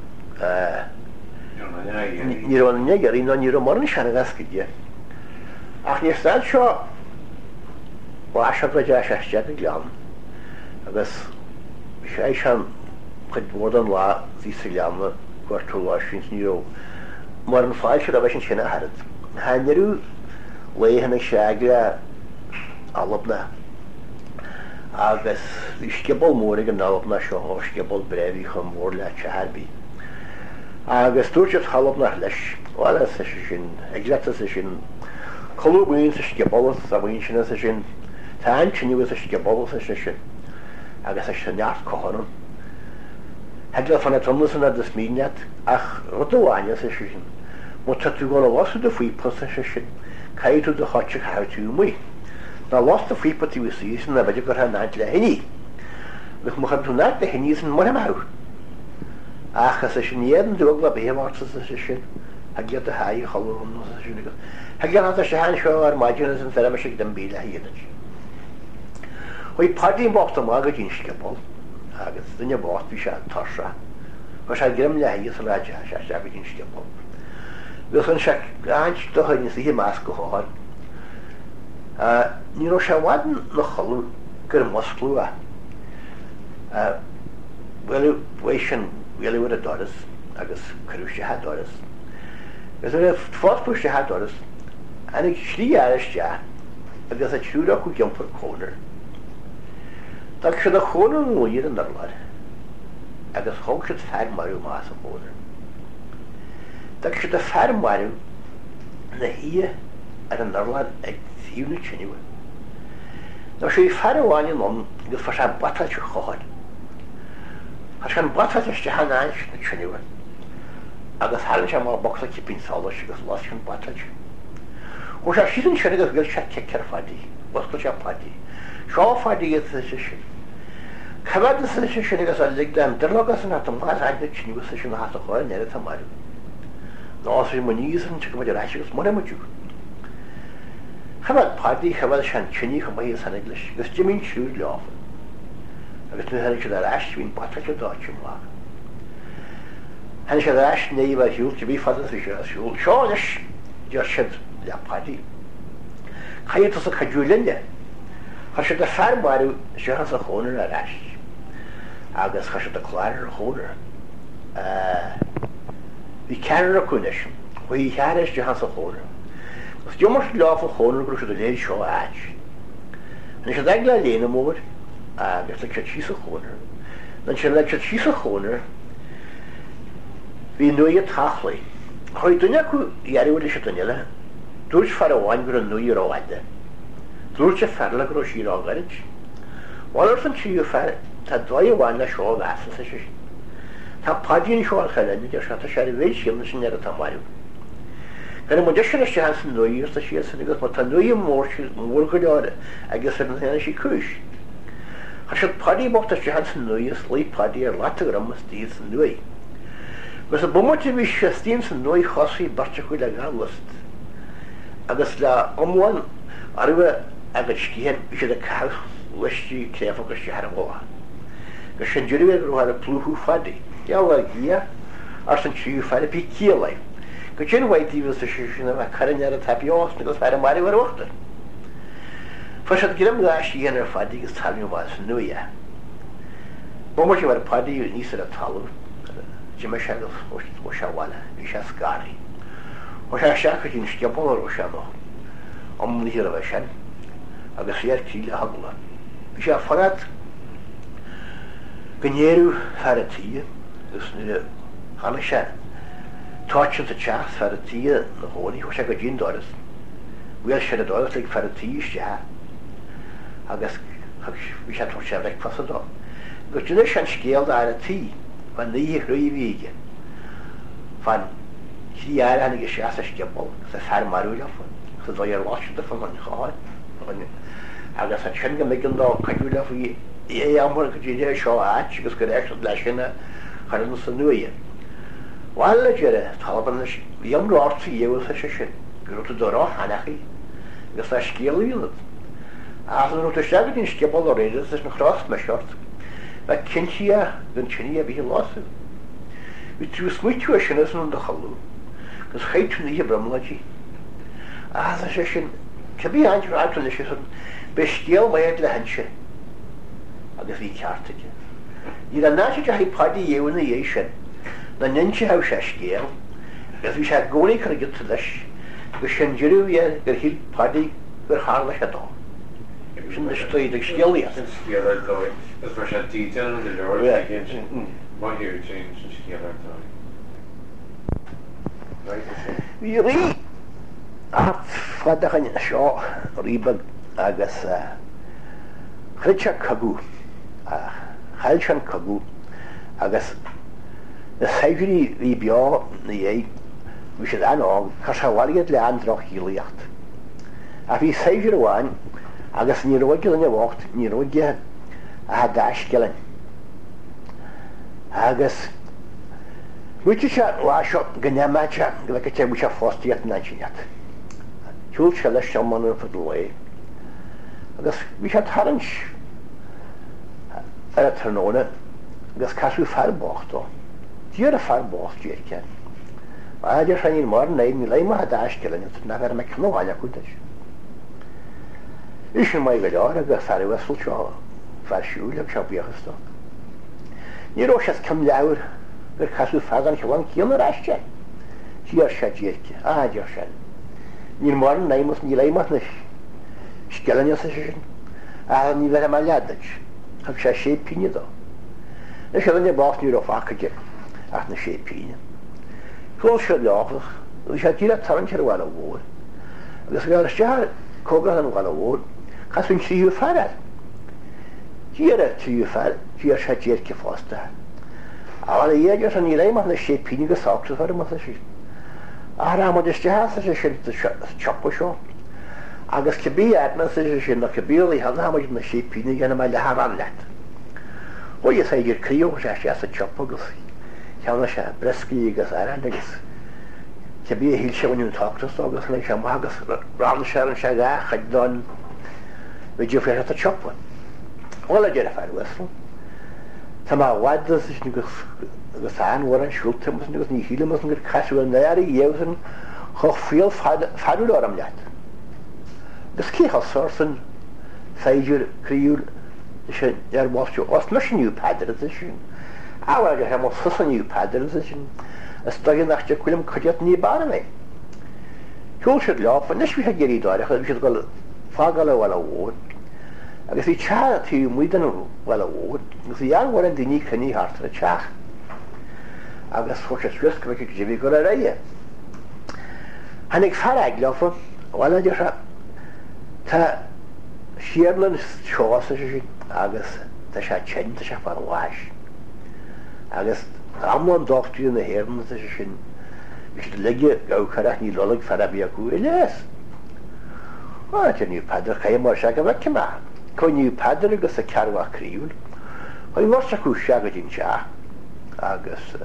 Ní an negar í ná ní romórna sena ascaige. Ach ní sta seo láise le de seiste a glean. agus sé an chud mór an lá hí sa leanna cuairtú láisín níró. Mar an fáil se a bheith sin sinna harad. Hainarú léhanna seagra alabna agus bhí scibal mór an alabna seo ó scibal breifí chu mór le teharbí. Agus dúirt halabna leis bhile sa sin agleata sa sin choúbhaon sa scibal a bhaon sinna sa sin tá an sinniu sa scibal sa sin. agus is sin neart cohann. Hegle fanna tomlasanna de smíneat ach rodháine sa sin. Mo tú go wasú de fuipa sa sin, caiú de chote chaú mu. Ná las de fuipa tú sísan na beidir gur náid le hinní. Gus mo tú náid le hinní san mar má. Achas sin éan dúg le béhharta sa sin, a ge a haí choú sin. Ha ge a se han seo ar maidúna an fer se den bíle héana. Hoi padí bócht am aga dín scibal agus dunne bát bhí se an tarsa. Ba se grim le hí san ráide se se go dín scibal. Bhs an se gaint dohainn sa hí más go háin. Ní ro se bhadan na choú gur mosclúa. Bhfuil sin bhfuil a doras agus chuú se ha doras. Gus er fáspú se ha doras anig slí airiste agus a túúra chu gimpar cónar. Tak se a chonar nóir an narlar agus thug se fer marú más a bónar. Tak se a fer marú na hí ar an narlar ag tíúna tiniuha. Tá sé ferháin an gus fa se bata se choáid. Tá se an bataiste hanáin na tiniuha. agus háann se má boxa cipín sála agus lá an bata. Ó se sían se agus bil se cear fadí, bosca se padí. Seo fadí sa sin. Cabhad sa sin agus a ligdam dirlagus an atom más aine tiniuha sa sin há a cháil neir a marú. Ná sé munísan tu go beidir agus mar muú. Chabhad padí chabhad sean tinní chu mai san English, gus Jimmín siúd leáfa. agus nu hennig se a ráis hín bata se dáitiú má. Hennig se ráis néomh a hiúil te bhí fadan sa se a siúil. Seo leis dear siad le padí. Chaíta sa cadú linne. Cha se a fermarú sehan sa chónar a ráis. agus cha se a chláir a chónar. Bhí cean a cúnis, chuí chearis de han sa chónar. Gus diomar leáfa chónar gur se do léir seo áit. Na se ag le léana mór agus le tí a chónar. Na se le tí a chónar hí nuí a tachlaí. Chid duine acu dhearúil se duile, dúirt far a bháin gur an nuí ráide. Dúirt se ferla gur sí rágarid. Bháir san tíú fer tá dóid bháin le seo bheasa sa sin. Tá padíonn seo an chaile de se sé bhéh sína sin ar a tamáú. Gan mu de se se han san nuí sa si san agus má tá nuí mór mór go leáire agus an héna sí cis. Cha se padí bachta se han san nuí slí padí ar látagram a tíí san nuí. Gus a bumte bhí se tíon san nuí chosaí barte chuil le gáhast. agus le amháin arh agus cían sé a cah leistí cléfa go sé ar bhá. Gus sin dúirh ru ar a plúthú fadaí. Geall a gí ar san tíú feile bí cíalaid. Go sin bhaidtíh sa sinna a caran ar a tapíás agus fer mar ar ochta. Fa se grim leisí ar fadaí gus talú bhá san nuia. Bumar sé bhar padíú níos a talú. Jimmy Shadows o Shawala, i se scarí. O se se go dín sciabal ó se am hir a sin agus séar cíle hagla. I se farad gnéirú fer a tí gus nu hána se táit a teas fer a tí na hóí o se go dín doras. Bhfuil se a doras le fer a tí se agus bhí sé tú sé bheith fasadá. Go dúna an scéal ar a tí fan ní chríomhíige fan síar hanig go seaasa scebal sa fear marúile fan sa dó ar láiste fan man cháin agus a tsin go mé an dá caiúile faoi é amhar go dtíide seo áit agus go réit leis sinna chuann san nuaíon. Bhil le deire talban bhí an ráirtaí dhéh sa sin gurúta dorá hanachaí agus tá scéalaíad. As an rúta seaga dín scebal ó réidir is na chrás me seart na cinnti gan tinní a bhí láú. Bhí tú smuitiú sin is an do chaú, gus chéitú í bramlatí. As sé sin cebí anú ána sé san be scéal maiad le hense agus bhí ceartaige. Í an náte a hipádí dhéhna dhé sin na ninse ha sé scéal, gus bhí sé gcónaí chu git leis gus sin deirú gur hí pádí gur hála a dá. Sin na stoid ag scéalaí. Is mar sé dítean an leir sin maithíú sin sin scéalar tá. Bhí rí fadachan seo ríbag agus chréite cagú chail sin cagú agus na saibhirí rí beá na dhé bhí sé anág chu se bhhaiad le androch hílaíocht. A bhí saibhir amháin agus ní roiige lenne bhacht ní roiige a dáiscelan. Agus muite se láisio go neamaite go le te bu se fóstaíocht na sinneat. Túúil se leis semanú fa lé. Agus bhí se tarins ar a tróna agus casú fearbáchtá. Díar a fearbácht díir ce. Aidir se íon mar na ní léime a dáiscelan na bhar me cnóáile chuideis. Is sin mai go leir agus fearhheil seo fearsúil ag seo bíochastá. Ní ró sé cem leabhar gur casú fegan se bhain cían aráiste. Tíar se díirce, áidir se. Níl mar naimmas ní léimeach na scelanne sa sin a ní bheit me leadaid, ag sé sé píine dá. Na sé lenne bás níú ó facaide ach na sé píine. Chló se leáfach, ú sé tíra tarantir bhil a bhór. Agus go ste cógad an bhil a bhór, chasún tríú fearad. Díar tríú fear, tíar sé díirce fásta. A bhil a dhéidir an ní léimeach na sé píine go sáachta fear mas sin. A ra mod iste has sé sin chopa seo. Agus cebí aithna sé sin na cebíí hena muid na sé píine gana me le haran leat. Ó is é gur crío sé sé a chopa agus cheanna sé brescií agus aran agus cebí híl se bhainún táachtas agus le sem agus rána sé an se ga chaidán beidir fé a chopa. Óla dear a fear westful. Tá má bhhadas agus anhhar an siúltamas agus ní hílamas gur caiú an néirí dhéhan choch fial farú am leat. Gus cíá sorsan féidir críúil sé ar bháú os me sin nniu pedar sin. Áhar go he susan nniu pedar sin a stoigin nachte cuilim chuideat ní bar mé. Thúil siad leáfa nes bhí géirí dáireach a bhí siad go fágal le bhil a bhór. Agus bhí te tú muidan bhil a bhór, gus í anhhar an daoine chuní hartar a teach. Agus fu sé sris go bh dibhí go a réie. Hannig fear ag lefa bhil idir se tá siarlan seása sin agus tá sé tenta se far bháis. Agus amlan dochtú na héirna sin bhís leige gacharach ní lolag fer a bhí acu i leas. Á te nniu pedar cha mar se go bheith cemá. Có nniu pedar agus a cearhah críúil, chuí mar acu se go dín teach agus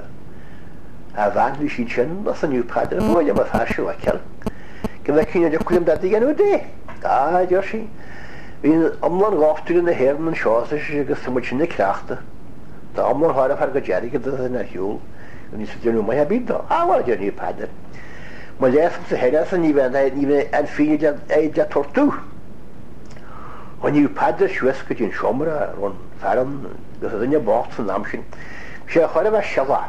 a bhainú sin sin as a nniu pedar bhile mar feisiú a ceall. Go bheith cíine de chuim da ganú dé. Tá deir sí. Bhín amlan gáchtú na héirn an seása agus mu sin na creachta. Tá amlan háir ar go deirige na hiúil go ní dúú mai a bídá. Áhhar de nniu pedar. Má léfam sa héile san ní ní an féine é de tortú. Tá nniu pedar suas go dtín siomra ón fearan gus a dunne bácht san am sin. sé chuir bheith seá.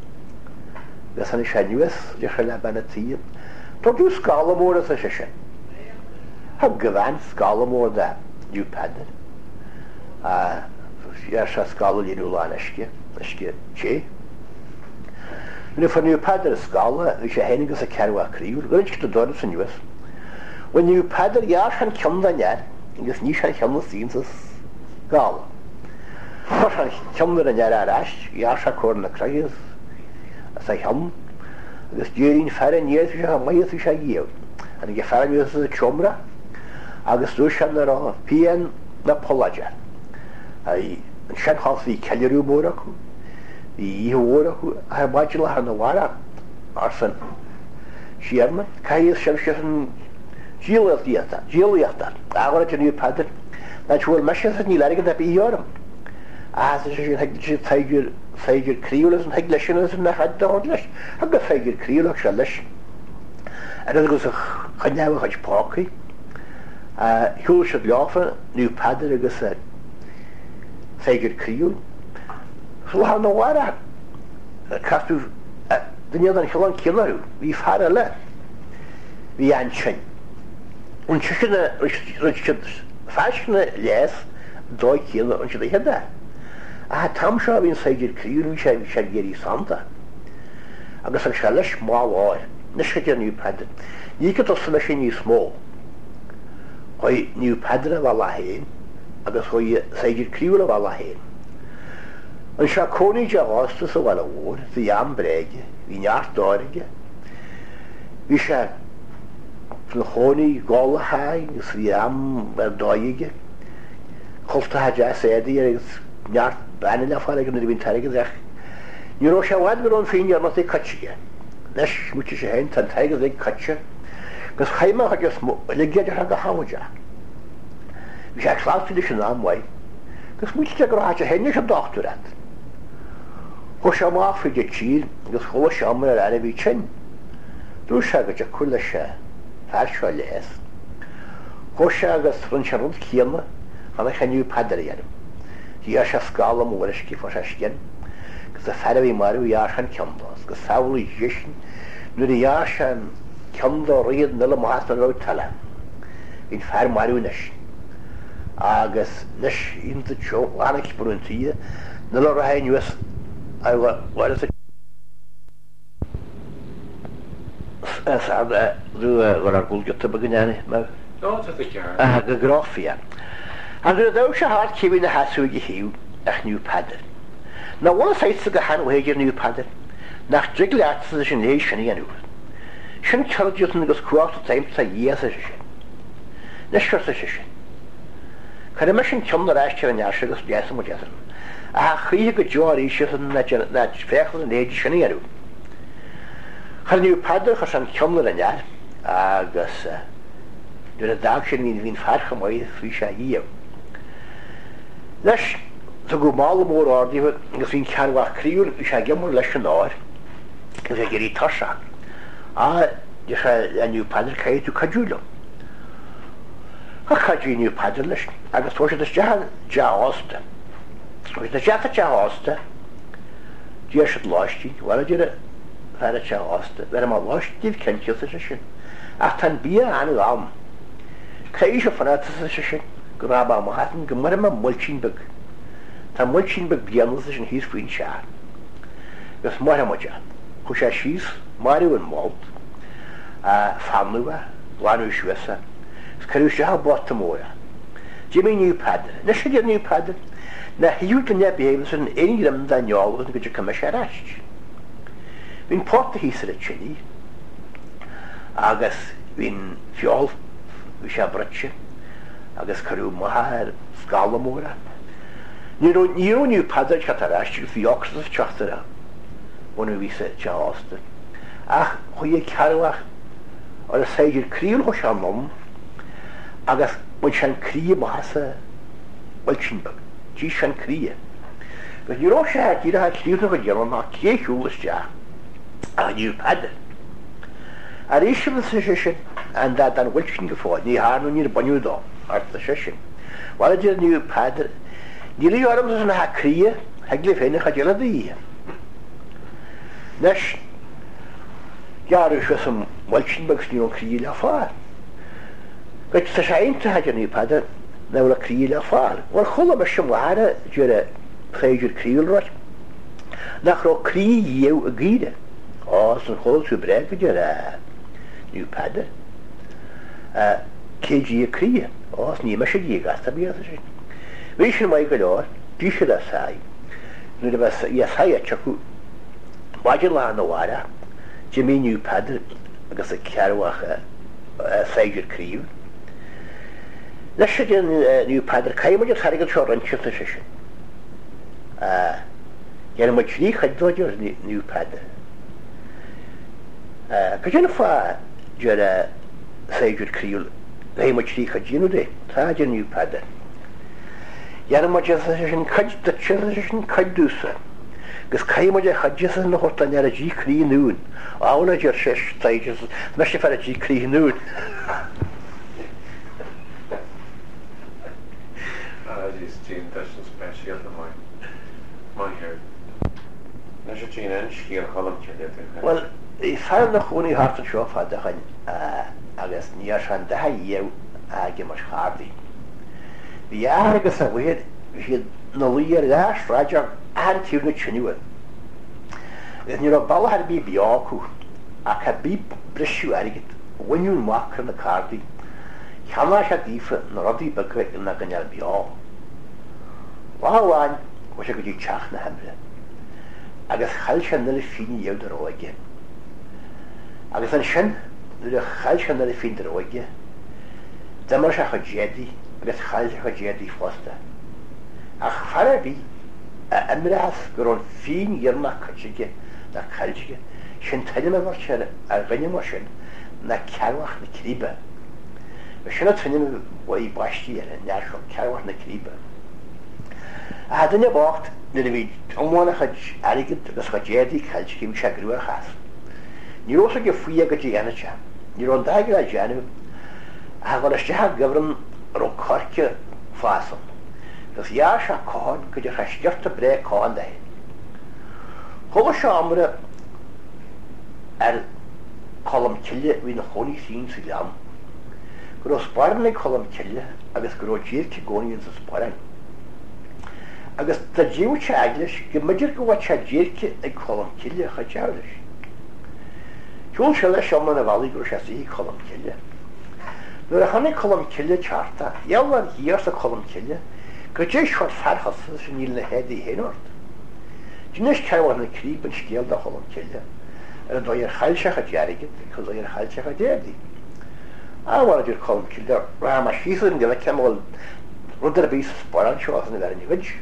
Gus sanna sé nuas de se le benna tíad. Tá dú scala mór a sé sin. Tá go bhain scala mór de dú pedar. ar se scala líú láin isce isce sé. Nu fan nniu pedar a scala bhí sé héanagus a ceirhah críúil, go go do san nuas. When nniu pedar jaar an ceom daine agus ní sé cheanna sínsas gála. Tá cheannar an ar arás, iar se cór na craigh a sa chean, agus dúirín fer an níir se maiad sé díomh. An ige fer mé a chomra, agus dú se ar pían na polaide. An sin hí ceirú mór acu, hí íhór acu a bhaid le ar na bhara ar san siarman, caiíos sem se an díalíochta, díalíochta, áhar a nniu padar, na bhfuil me a ní leige a bíorm. A sé sin he féidir féidir críúlas an heag leis sin na chaid dáin leis, a go féidir críúach se leis. Ar agus a chuneamh chuid pácaí, thuúil se leáfa nniu padar agus féidir críúil. Sulá na bhara catú duine an cheán cianarú, hí fear le, hí an sin. Un sinna feisna leas dó cíanna an siad heada. A tam seo bhín féidir críúil sé sé géirí santa. Agus an se leis má bháir, na sé nniu padar. Ní go os me sin ní smó. Choi nniu padar a bhá lehéin, agus choi féidir críúil a bhá lehéin. An se cónaide a bhásta sa bhil a bhór, hí am breige, hí neart dáige. Bhí sé na chónaí gálathaig, agus bhí am ar dáige. Chultathe deas édaí agus neart banna le fáil an bhín taige ach. Ní ró sé bhhaid mar an féin ar mat é caite. Nes muite sé hen tan taige é caite, gus chaime agus le géidir a go háide. Bhí sé chláú leis an amhaid, gus muite go háte héine an doctorát. Cho sé má fuidir tír agus chola seaamar ar ana bhí sin. Dú se go de chula se fear seo leas. Cho sé agus run se rud chéanna chana chaniu padar dhéanam. Dí se scála móriscí fá sé cin, gus a fer bhí marú dhear an ceandás, gus saolaí dhisin nuair a dhear se an ceandá riad nula máthasta le tala. Bhín fear marú nes. Agus nes ionta teo anna brúntaí nula rathain nuas a bhhair a rú ar gúilgata bagnéana me go gráfiá. An gur dá se hart cibhí na hasúige hiú ach nniu padar. Na bhla féitsa go hanhéidir nniu padar nach drig leachta sin lééis sinna anú. Sin ceirdiútan agus cuaachta taimta dhéasa sin. Na seirta sé sin. Chu me sin ceanna ráiste an neasa agus déasa mo deasan. A chuíthe go deáirí si na féchla an éidir sinna anú. Char nniu padar chu san ceanna a near agus dúir a dag sin hín hín farcha maiid frí sé díomh. Leis tá go mála mór ádaíh agus hín ceanhah críúil i sé gemú leis an áir gus é géirí tarsa. A de sé aniu padar chéad tú cadúla. Cha cadú niu padar leis agus tú sé dehan deásta. Gus na deata deásta dí se láistí, bhil dúire fer a teásta, ver má láistíh cenciilta sé sin. Ach tan bí an am. Cé se fanata sé sin go rábá má hatan go mar multínbeg. Tá multínbeg bíanana sin híos faoin se. Gus mar muide. Chu sé síos marú an mált a famluha, láú Suessa, ceú se bota móra. Jimmy nniu padar. Na sé nniu padar na hiú go nebéh san égram daneáil go go cum sé ráist. Bhín porta híar a Chile agus bhín fiáil bhí sé brese agus choú maithe scála móra. Níúniu padar chatarráiste go bhíochtas teachtarra bhna ví sé teásta. Ach chu é cearhach ar a séidir críúil chu se nom agus bhaid sean crí maithe bhaid sinbeg, tí sean crí. Gus níró sé tí a tríúna go dhéanam ná céisiúlas teach a nniu padar. A rééis sé sin an dat an bhfuil sin go fáid, ní háú ní banúdá arta sé sin. Bhil idir nniu padar, ní lí orm san ha crí heag le féinna cha déile í. Nes gearú se san bhil sinbeg sníú crí le fáil. Gait sa sé einta ha nniu padar na bhfuil a crí le fáil. Bhil chola me sem bhhara dúire féidir críúil roiid. Nach rá crí dhéh a gíide. Á san choil tú breid go dúire nniu padar. Cé dí a crí. os ní me sé dí gasta bí sé. Bhí sin mai go leir, dí se a sai. Nu de bheith í saia teú baidir lá nóhara, Jimmy New Padre agus a cearhacha féidir críomh. Leis sé gin New Padre caiimiid charigil seo ranseachta sé sin. Ghéanam mu trí chaidóidir New Padre. Go dhéanana fá dear a féidir críomh le mu trí chaidíanú dé, tá dear New Padre. Ghéanam mu sin caid sin caidúsa. Gus caiimiid a chadíasa na hortaine ar a dí crí nún, ána dear sé taidir me sé fer a dí crí nún. Is tín tá sin spéisial na mai. Mai hir. Na sé tín an scíal cholam ceile. Well, í fear na chuúnaí harta seo fadachain agus níor san de dhéh aige mar chádaí. Bhí agus a bhuiad siad na luí ar gáis ráidear an tíú na tiniuad. Is ní ball har bí beáú a cha bí brisú aigeit bhainún machar na cardaí, cheanna se dífa na rodí bagre na ganneal beá. Láháin go sé go dtí teach na hemre, agus chail se na le fin dhéh ar óige. Agus an sin nu a chail se na le fin ar óige, de mar se chu déadaí agus chail se chu déadaí fásta. Ach fear bí a imreas gur an fin dhearnach chuige na chailtige, sin taine mar se a rinne mar sin na cearhach na críbe. Sinna tuine bh baistí ar an near cearhach na críbe. A duine bácht na bhí tomhána chud aigid agus chu déadaí chailtím se grúar chas. Ní ósa go faoi go dhéanaite, ní an daige a déanamh a bhil istethe gobran ar ó corce fásan. Gus dhear se cáin go de chaisteirta bré cáin de. Thula se amra ar colm ciile hí na choní sín sa leam. Gur ó spáran le colm ciile agus gur ó díirce gcóíonn sa spáran. Agus tá díú se aglas go muidir go bhhaid se díirce ag colm ciile chu teirlis. Dúil se leis seomna na bhalaí gur se í colm ciile. Nuair a tháinig colm ciile tearta, dhealhar híar sa colm ciile, go dé seir ferchasa san níl na héadaí héanirt. Dúnis cearhhair na críb an scéal de colm ciile, ar an dóir chailseach a dearigid chu dóir chailseach a déadaí. Áhhar idir colm ciile ra mar síosan go bheith ceáil rudar a bí spáran seo na bhar an ivid.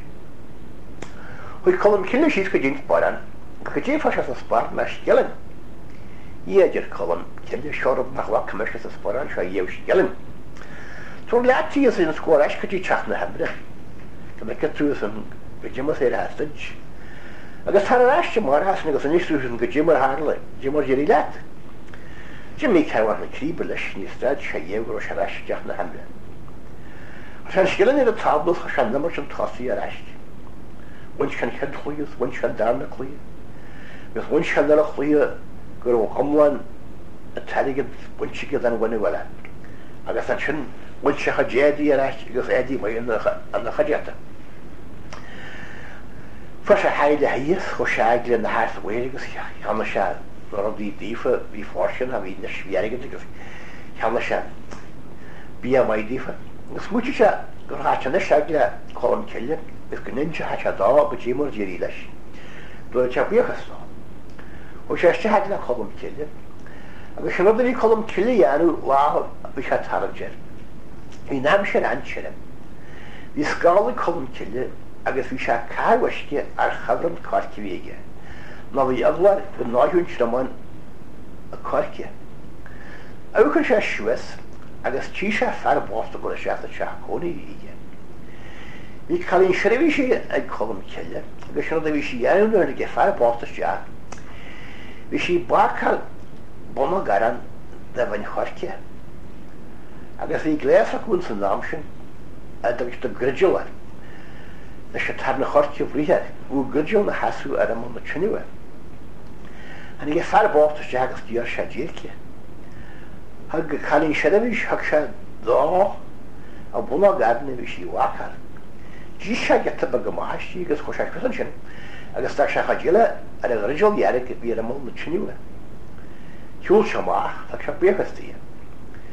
Chuid colm ciile síos go dtíon spáran, go dé fa se sa spárt me scealan. Idir colm ciile seorb nach bhha cumiste sa spáran seo dhéh scealan. Tú letíí is in scóir eis go dtí teach na hemre, go me go trús an go Jimas é hastaid. Agus tar eiste mar hasan agus an isúsin go Jimar hála, Jimar deirí leat. Jimmy cehair na críbe leis ní straid sé dhéhgur ó se reisteach na hemre. An skillan ar a tablas chu se namar an tosaí a reist. Bhaint can chead chluíos, bhaint se darna chluí. Gus bhaint se le a chluí gur ó chumláin a taigad buintsigad an bhaine bhile. Agus an sin bhaint se chu déadaí a reist agus éadaí mai an na chadeata. Fa se haide haíos chu seaigla na háart bhhéir agus cheanna se nar an dí dífa bhí fórsin a bhí na sviarigad agus cheanna se bí a mai dífa. Gus muúte se gur háteanna seaigla colm ciile gus go ninse ha se dá go Jimar deirí leis. Dúir te buchas ná. ó sé ste heagla colm ciile, agus sin í colm ciile dheanú lá bhí se tarabéir. Bhí nám sin anseirem. Bhí scála colm ciile agus bhí se cáhaisce ar chabran cáirce bhéige. Ná bhí adhhair go náisiún sramáin a cáirce. Áchan sé suas agus tí sé fear básta go seachta se cónaí bhíige. Bhí chalín sreibhí sé ag colm ciile, agus sin bhí sé dheanú ar go fear básta seach. Bhí sí bácail buna garan de bhain chorce. Agus bhí gléasach bún san nám sin a dogus do gridgeoir. Na sé tar na chorce bhríthe bhú gridgeol na hasú ar am na tuniuha. An ige fear básta se agus díor se díirce. Thug go chalín sreibhís thug se dá a buna garna bhí sí bhácail. Dí se geta ba go máistí agus chu sé cusan sin, agus tá se chadíile ar an ridgeol dhearrig bhí ar am na tuniuha. Túil se máach tá se buchastíí.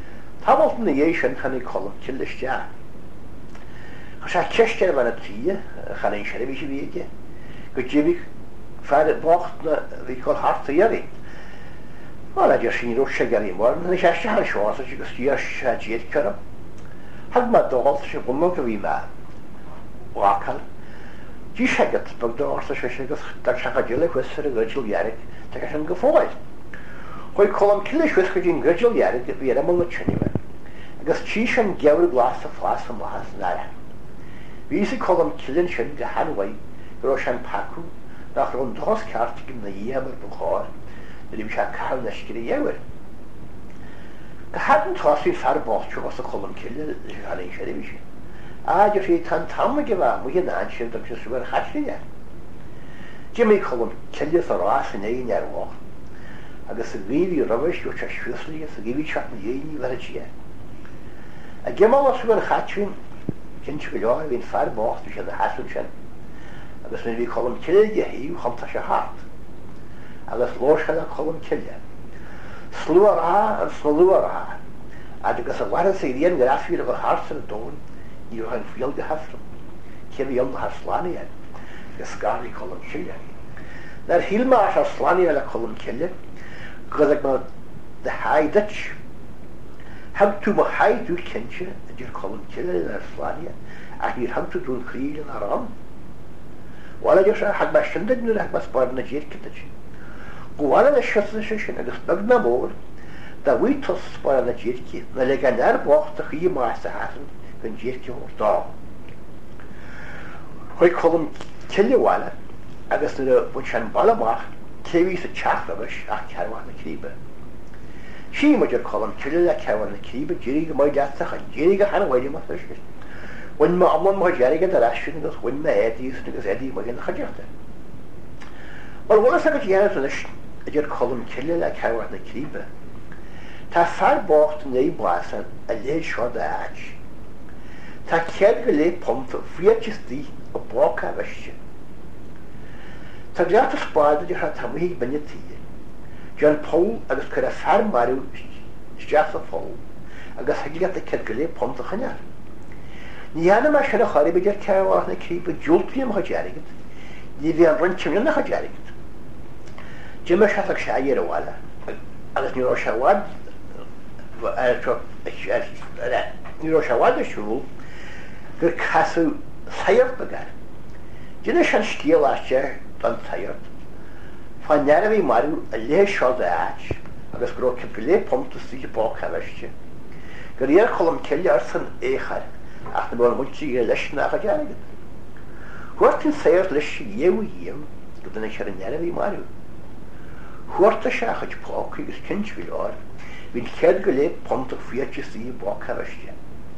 Hamilton na dhé sin chaní colm ciiste. Chos a ceiste bhena tí chaní seirbhí sé bhíige, go ddíbhíh fear bocht na bhí col harta dhéirí. Well, I just seen you shake any more, and I just had a short as you could see a jet cut up. Had my doll, she won't look at me, man. Wakal. You shake it, but the horse, she shake it, that shaka jelly was for a virtual yarrick, take a shank forward. Why call him killish with a virtual yarrick that we had among the chinnyman? I guess cheese and gave a glass of flask from last night. We used to call him killing shin, the handway, Roshan Paku, that run dos carting in the year before. Dat hij zei kaal dat je jouwer. De hadden toch weer ver bochtje was de kolom killen, dus ik had een schrijven. Ah, je ziet han tamme gewaar, moet je naantje dat je zo weer gaat je. Jimmy kolom killen voor raas in een jaar wacht. En dat ze weer die rubbish wat je schusselige, ze geven je niet niet wat je. En Jimmy was weer gaat je, kind je wel weer ver bocht, dus je de hassel zijn. En dat ze weer kolom killen je heel komt als je hart. agus lóischaile chum ciile. Slúará an slúará, agus a bhhar sé dhéon grafír go hása a dóin ní an fial go hasram. Céir an har sláine agus scarí chum ciile. Nar hílma a sláine le chum ciile, go ag má de haidit. Hab tú má haidú cinse a dúr chum ciile ar sláine, a hír ham tú dún chríil an arám. Wala jo sa hag ma shindig nu hag ma spar na jirkita chi. Gwala na shutsa shishin agus bag na mor da wi tos spar na jirki na lega nar boch ta chi ma sa hasen gan jirki hor da. Hoi kolum killi wala agus na wuchan bala mach kewi sa chachla vish ach karwa na kriba. Shi ma jir kolum killi la karwa na kriba jiriga ma jatsa kha jiriga hana wali ma fish. When my mom was yelling at the last goes when my Eddie's because Eddie was in the Hajjata. Well, what is it again to this? I just call him killing like how are the creeper. Ta far bocht in the blast a lay short the hatch. Ta kid lay pump for just the a block of a ship. Ta got a spot that you had to make when you tea. John Paul, I just could have far maru just a fall. I guess I get the kid lay pump the Hanya. Ní anna mar sin a choirí beidir cearhach na crípa dúltaíam chu dearigad, ní bhí an rintimne na chu dearigad. Jimar se ag sé ar a bhile, agus ní rá se bhhaid ní rá se bhhaid asúil gur casú saoirt begar. Dine sin scíal áiste don saoirt. Fá neara bhí marú a lé seo de áit agus gur cib go lé pomtas tí bá cabhaiste. Gur íar cholam ciile ar san échar ach na bhfuil muintí go leis nach a dearigad. Huirtain saoirt leis dhéú dhéam go duna sé an neara bhí marú. Huirta se chuid pácaí agus cinint bhí áir, bhín cead go lé pontach fiaite sí bá cabhaiste.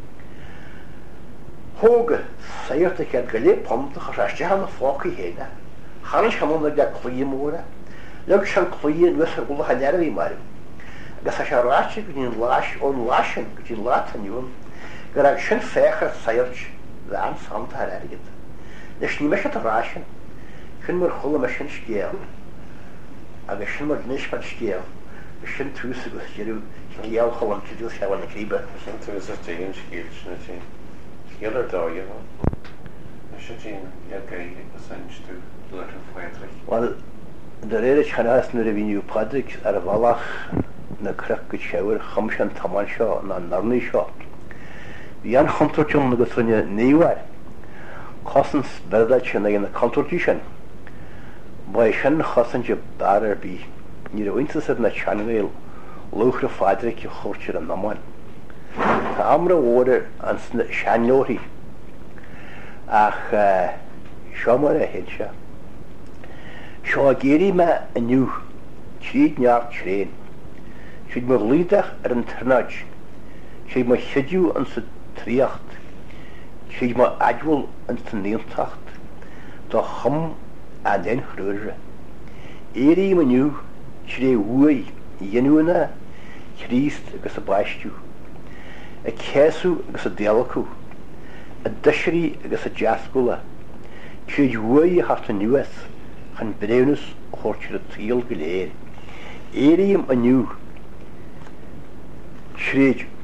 Thóga saoirta cead go lé pontach a raiste na fácaí héine, chanis chamúna de clí móra, leg sean clí an wis a bhla a neara bhí marú. Agus a se ráiste go dtín láis ón láisin go dtín látaniuam, gur ag sin féchar saoirt bhean samta ar airgid. Leis ní meis a rásin, sin mar chola me sin scéal, agus sin mar níospan scéal, gus sin túsa go scéalú scéal cholam cídíl seáil na críbe. Sin túsa tíon scéal sinna tín. Scéal ar dáige bhá. Leis sin tín iadgaí a saint tú leir an fáidrich. Wel, de réidir chanás nuair a bhíniu padraig ar a bhalach na crach go seabhar chum sin tamán seo na narnaí seo. Bhí an chontortún agus rinne níomhhair. Cosans berdaid sin ag na contortí sin. Ba sin chosanse bar ar bí. Ní a bhaintas na teangail luchra fádraig a chóirtear an namáin. Tá amra óir an seanlóirí ach seo mar a héad se. Seo a géirí me aniu tríd neart tréin. Siad mar lídach ar an tarnáid. Siad mar chidiú an sa tríocht, siad mar adhúil an san néontacht, tá chum a den chrúire. Éirí maniu tré uai dhéanúna, chríst agus a baistú, a céasú agus a déalacú, a disirí agus a deascúla, siad uai a hart a nuas, chan bréwnus chórtir a tíal go léir. Éirí maniu tréid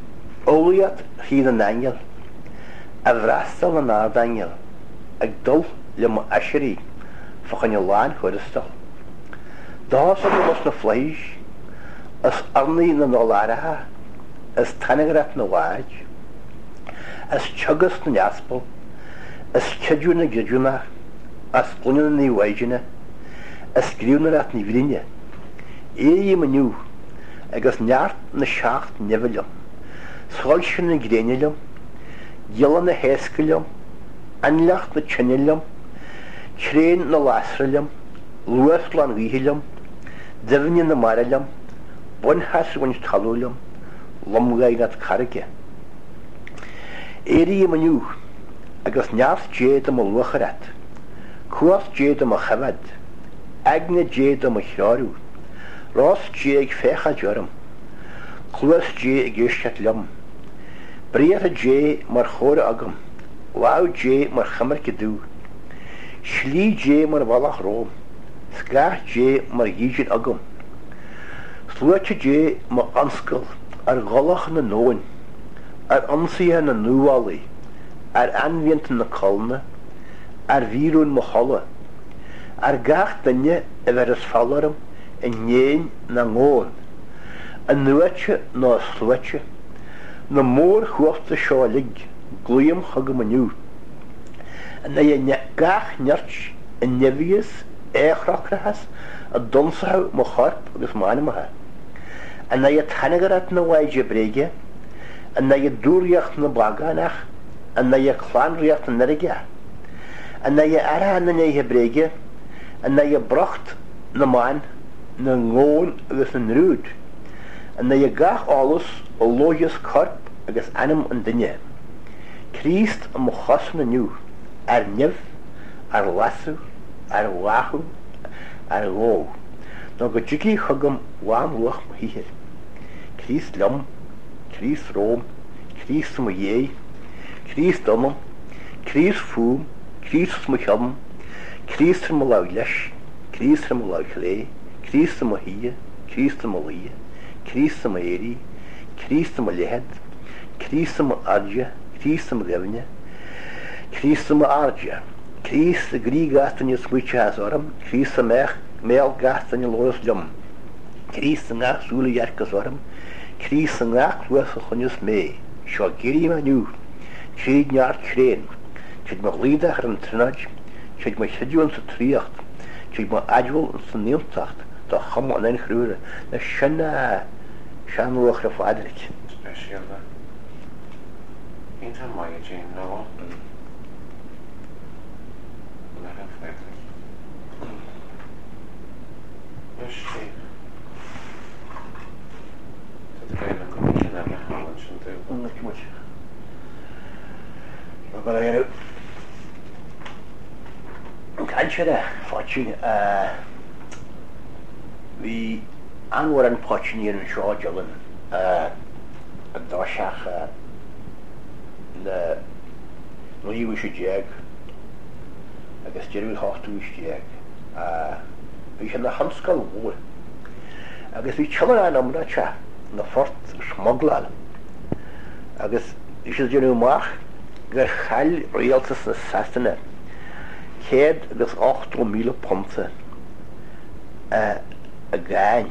Óliad híad an angel, a bhrastal an nád angel, ag dul le mo asirí fachan i láin chuiristal. Dás an mas na fleis, as arnaí na nóláirithe, as tanigrat na waid, as tugas na neaspal, as cedú na gidúna, as glúna na waidjina, as gríúna rat na bhrinne. Éi maniu, agus neart na seacht neviljum, sholshu na grenilum, gila na heskilum, anlacht na chiniljum, chrein na lasrilum, luaslan vihilum, divni na marilum, bonhas wunj talulum, lomgai nat karike. Éi maniu, agus neart jade am lucharat, kuas jade am chavad, agne jade am chraru, Ross J. fecha jorum, Cluas J. gishat lum, Briata J. mar chore agam, Lau J. mar chamar kedu, Shli J. mar valach rom, Skach J. mar yijit agam, Sluacha J. mar anskal, ar golach na noin, ar ansiha na nuwali, ar anvient na kalna, ar virun moholla, ar gach danye everes fallarum, en néin na ngón, an nuatse na sluatse, na mór chuachta seálig, glúim chagam aniu. An na ye gach nerch en nevius éachrachrachas a donsahau mo charp agus mánimaha. An na ye tanagarat na waidje brege, an na ye dúriacht na baganach, an na ye clanriacht na nerige, an na ye ara na nehe brege, an na ye bracht na maan, na ngón agus an rúd, an na ye gach alles o logias corp agus anam an dinne. Christ am chos na nu, ar nev, ar lasu, ar wahu, ar gó. No go jiki chugam wam luach hihir. Christ lum, Christ rom, Christ mo ye, Christ domam, Christ fum, Christ mo chum, Christ mo laulesh, Christ mo lauchle, Christ mo hie, Christ mo lie, Christ mo eri, Christ mo lehed, Christ mo arja, Christ mo levne, Christ mo arja, Christ gri gastan je switch has oram, Christ mech mel gastan je loos lum, Christ ngach sule jarkas oram, Christ ngach luas chonjus me, sho giri ma nu, chid nyart chrein, chid mo lidach an trinaj, chid mo chidjuan sa triacht, chid mo adjul sa neeltacht, da chum an ein chrúre, na sinna seanúach ra fadrik. Specialda. Inta mai Jane no. Na ha fadrik. Yes, Steve. Dat kan je dan kom ik naar de halen zijn te. Not much. But I know. Can't you there, watching uh we anwar an potchin hier in Shaw Jolin uh a doshach uh the Lee wish a jag I guess Jerry Hoff to wish jag uh we can the Hanskal war I guess we children an amracha the first smuggler I guess you should you know mach ger hal realtas assassin Kead agus acht mille ponte uh a gain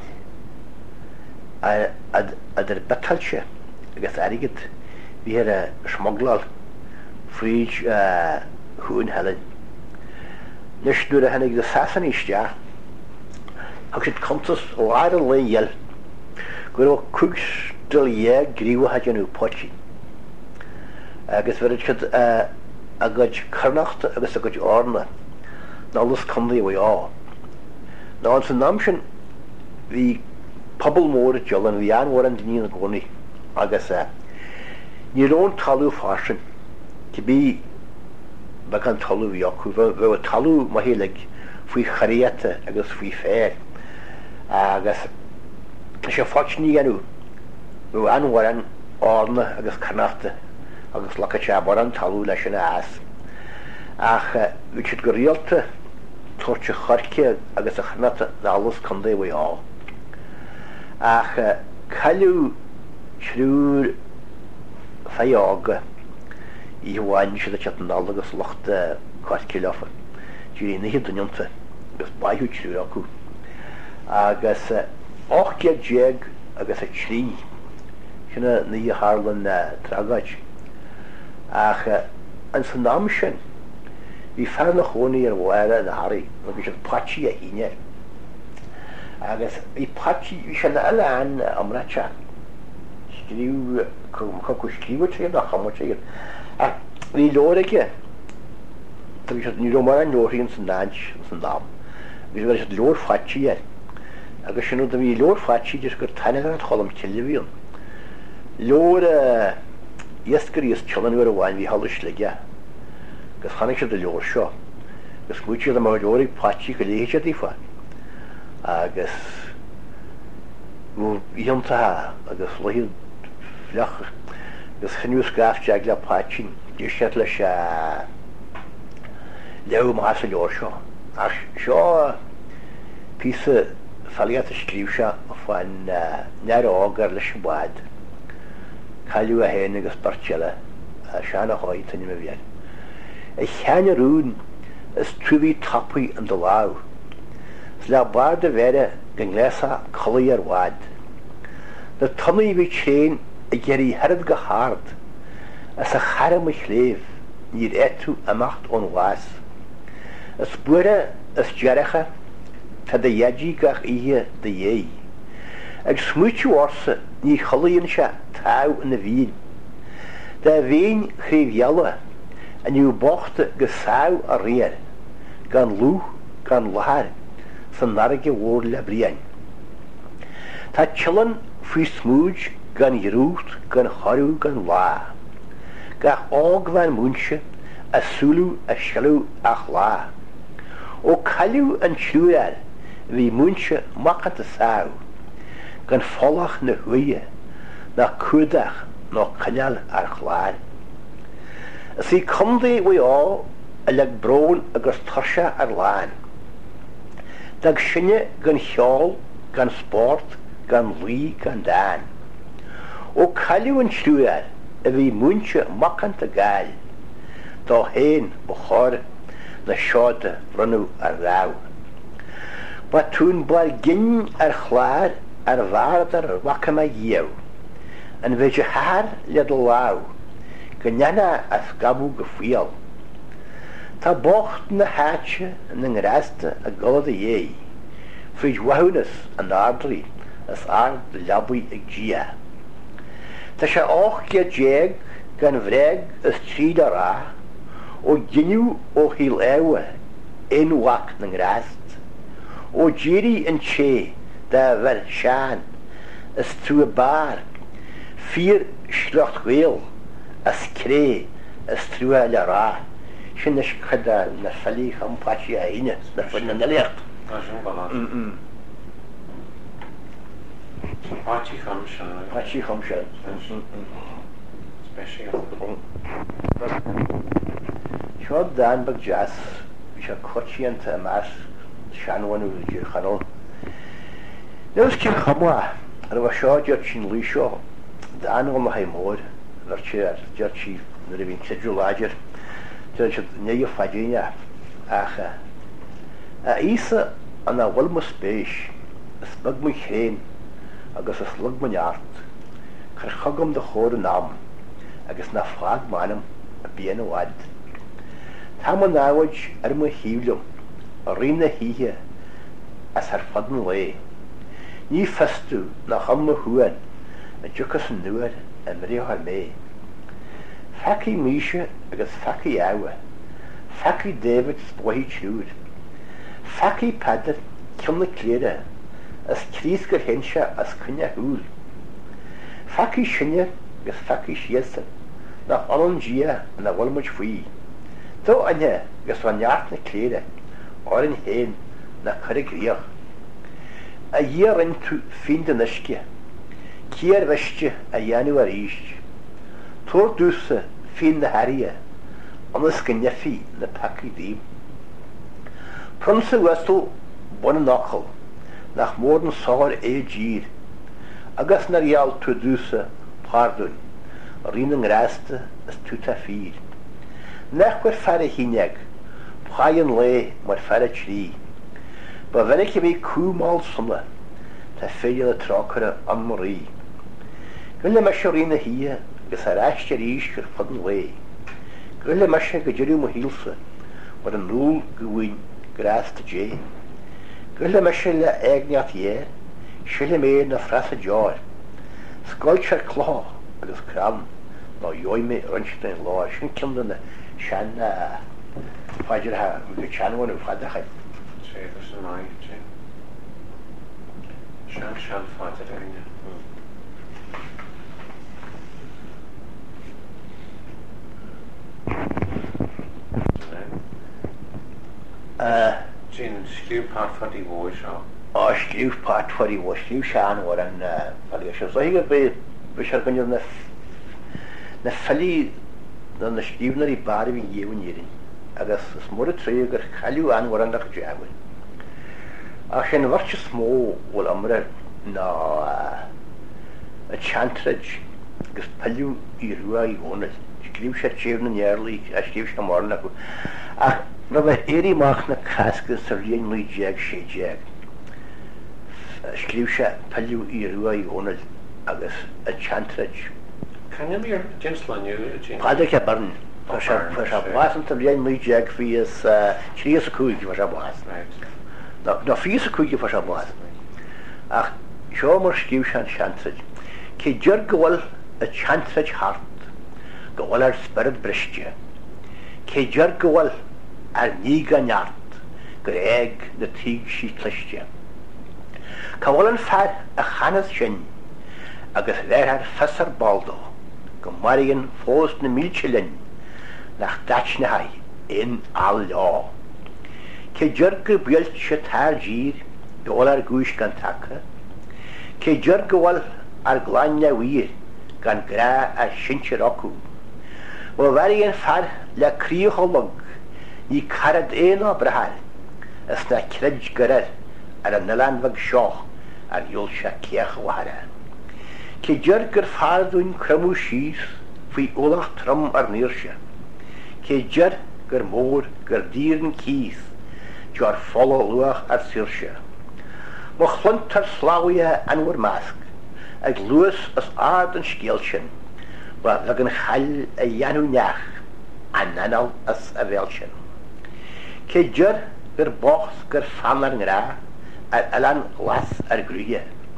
a ad adr batalche agus arigit vi had a smuggler fridge uh hoon helen nish do the hanig the assassin is ja how should contus later lay yell go cooks still yeah griwa had you know pochi agus ver it should uh a good carnacht agus a good orna na alles kan die we all now it's an option the pubble more jollen the an war and ni na goni agus uh you don't talu fashion to be bakan talu yaku we talu mahilig fui khariata agus fui fair agus she fortune yanu we an war an orna agus carnacht agus lakacha boran talu lashna as ach we should go realte torche kharke agus khnata na alles kan they we all ach kalu shrur faioga i bhhain se a chatnal agus locht coscilefa. Dí na hidunionta agus baithú trú acu. Agus ochge jeg agus a trí sinna ní Harlan tragaid. Ach an san náam sin hí fear na chónaí ar bhhaire na Harí agus an patí a híine. Agus hí patí hí sin eile amrate. Scríú chu scríbte nach chamote. Ach hí leoraige tá bhí ní mar an leoríonn san náid san nám. Bhí bhar leor fatí ar. Agus sinú a bhí leor fatí gus gur taine an cholam televíon. Leor iascarí is teanúir a bhhain bhí hallis leige. Gus chanig se de leor seo. Gus mútead am leorí patí go léhéise dífa. Agus bhú íontathe agus lehiad fleach gus chinú scafteag le pátín dí sé leis leo más a leor seo. Ach seo písa faliad a scríb se a bhain near ágar leis an bhád. Cailú a héana agus barteile seanna háid tanim a bhéad. I cheanne rún is trúbhí tapaí an do láh. S le bar de bhéire go ngléasa cholaí ar bhád. Na tunaí bhí chéin a geirí head go hard as a charam a chléh níor éitú amacht ón bhás. Is buire is dearacha tá de dhéadí gach ihe de dhé. Ag smúitiú orsa ní cholaíonn se táw in na bhín. De bhín chríomhheala a nniu bochta go sáw a réir, gan lú gan lethar san narige mhór le bríain. Tá tiilean faoi smúid gan dhrúcht gan chorú gan lá. Gach ág bhain múnse a súlú a sealú ach lá. Ó cailú an siúar bhí múnse machcha a sáw, gan fólach na huie na cuadach nó caneal ar chláir. Is í cumdaí bhui á a le brón agus tuirse ar láin. Dag sinne gan cheol, gan sport, gan lí, gan dáin. Ó cailú an siúar a bhí múnse machcha a gáil, dá héin ba chóir na seáda runú ar rá. Ba tún bail ginn ar chláir ar bhardar ar wacham a dhéw, an bheith haar le do láw, go neana a scabú go fial. Tá bocht na háte na ngrásta a golad a dhé, frid wahúnas an ardlaí as ard leabí ag dia. Tá sé áchge déag gan bhréag is tríd a rá, ó giniú ó híl éha inwach na ngrást, ó ddírí an sé da bhar seán is tú a bar, fír slecht ghéal as cré is tú a le rá. Sin is chudá na fallí champáí a aine na fan na lecht. Pátí chum sin. Pátí chum sin. Seo dan bag jazz, bhí sé cotíanta más seanhainú dúr chanol. Neus cin chamá ar bh seo deir sin lí seo, dan go ha mór ar tíar deir sí na a bhín cedú láidir, deir si néo fadíine acha. A ísa an a bhfuil mo spéis, is bag mu chéin agus is lug mo neart, chur chugam de chóir an am, agus na fág manam a bíana bhaid. Tá mo náhaid ar mo híblumm, a rina híthe as ar fadan lé. Ní festú na chum mo huan a dúchas an nuair a mríochar mé. Faci míise agus faci áha, faci David spóhí siúd, faci padar ciumna cléire as crís gur hense as cunne húl. Faci sinne agus faci siasa nach anan dia na bhfuilmuid faoi. Dó aine gus bhain neart na cléire áirin héin na churig riach. A dhéar in tú fin den isce, céar bheiste a dhéanú a ríist. Tór dúsa fin na haria, anas go nefií na paci dím. Prumsa westal buna nachal, nach mórdan sáir é dír, agus na rial tú dúsa pardún, rin yn ngrásta as tuta ffyr. Nach gwr fara hineg, pchai yn le mae'r fara tri. Ba fyna chi fi cw mal symla, ta ffeil y trocra an mori. Gwyle mysio rin y hia, gys ar astir eis gyr ffod yn le. Gwyle mysio gydyrw mwy hilsa, mae'r nŵl gwyn grásta je. Gwyle mysio le egniat ie, Sile me na frasa joy. Skolcher claw, agus kram, no yoime runstein law, shin kimden the shan fajer ha, we chan one of father hay. Che, das ist mein, che. Shan shan fajer hay. Uh, Jin, skriv part for de voice out. O, skriw part for i was, skriw sian o'r an ffali eisiau. So hi'n be, be siar gwneud na na ffali na na skriw na i bar i fi'n iewn irin. Agus smwr y tre gyr chaliw an o'r an dach jagwyn. A sy'n farch y smw o'r amr na y chantraj gys paliw i rwa i onol. Skriw siar chefn yn iarlu a skriw siar morn ac a na fe eri mach na casgys sy'r rhaid mwy jag se jag. Skriw siar paliw i rwa i onol agus y chantraj. Can you hear Jinslan you, Jin? Padek a barn. Fas a blas yn tyfrian mwy jag fi ys tri ys y cwg i fas a blas. No fi ys y cwg i fas a blas. Ach, sio mor skriw siar chantraj. Ke dyr gwal y chantraj hart. Gwal ar spyrd bristio. Ke dyr gwal ar niga niart. Greg na tig si clystio. Cawal yn ffar y chanas sin, agus dder ar ffysar baldo, gymarion ffos na milchilin, nach dach na hai, in al lo. Ce jyrg y bwylt sy tar gir, gawal ar gwys gan taca, ce jyrg gawal ar glanya wir, gan gra ar sinchir ocw. O fari yn ffar la cri holog, ni carad ein o brahal, ys na cryd gyrer, ar y nylan fag sioch ar iolsia ciach wahara. Ce dyr gyr ffardwyn crymw sys fwy olach trym ar nirsia. Ce dyr gyr môr gyr dir yn cys jar ffolo lwach ar sirsia. Mo chlunt ar slawia anwyr masg ag lwys as ard yn sgielsin wa lag yn chall y ianw niach ananal as a felsin. Ce dyr gyr bochs gyr fan ar ngra ar alan glas ar grwya.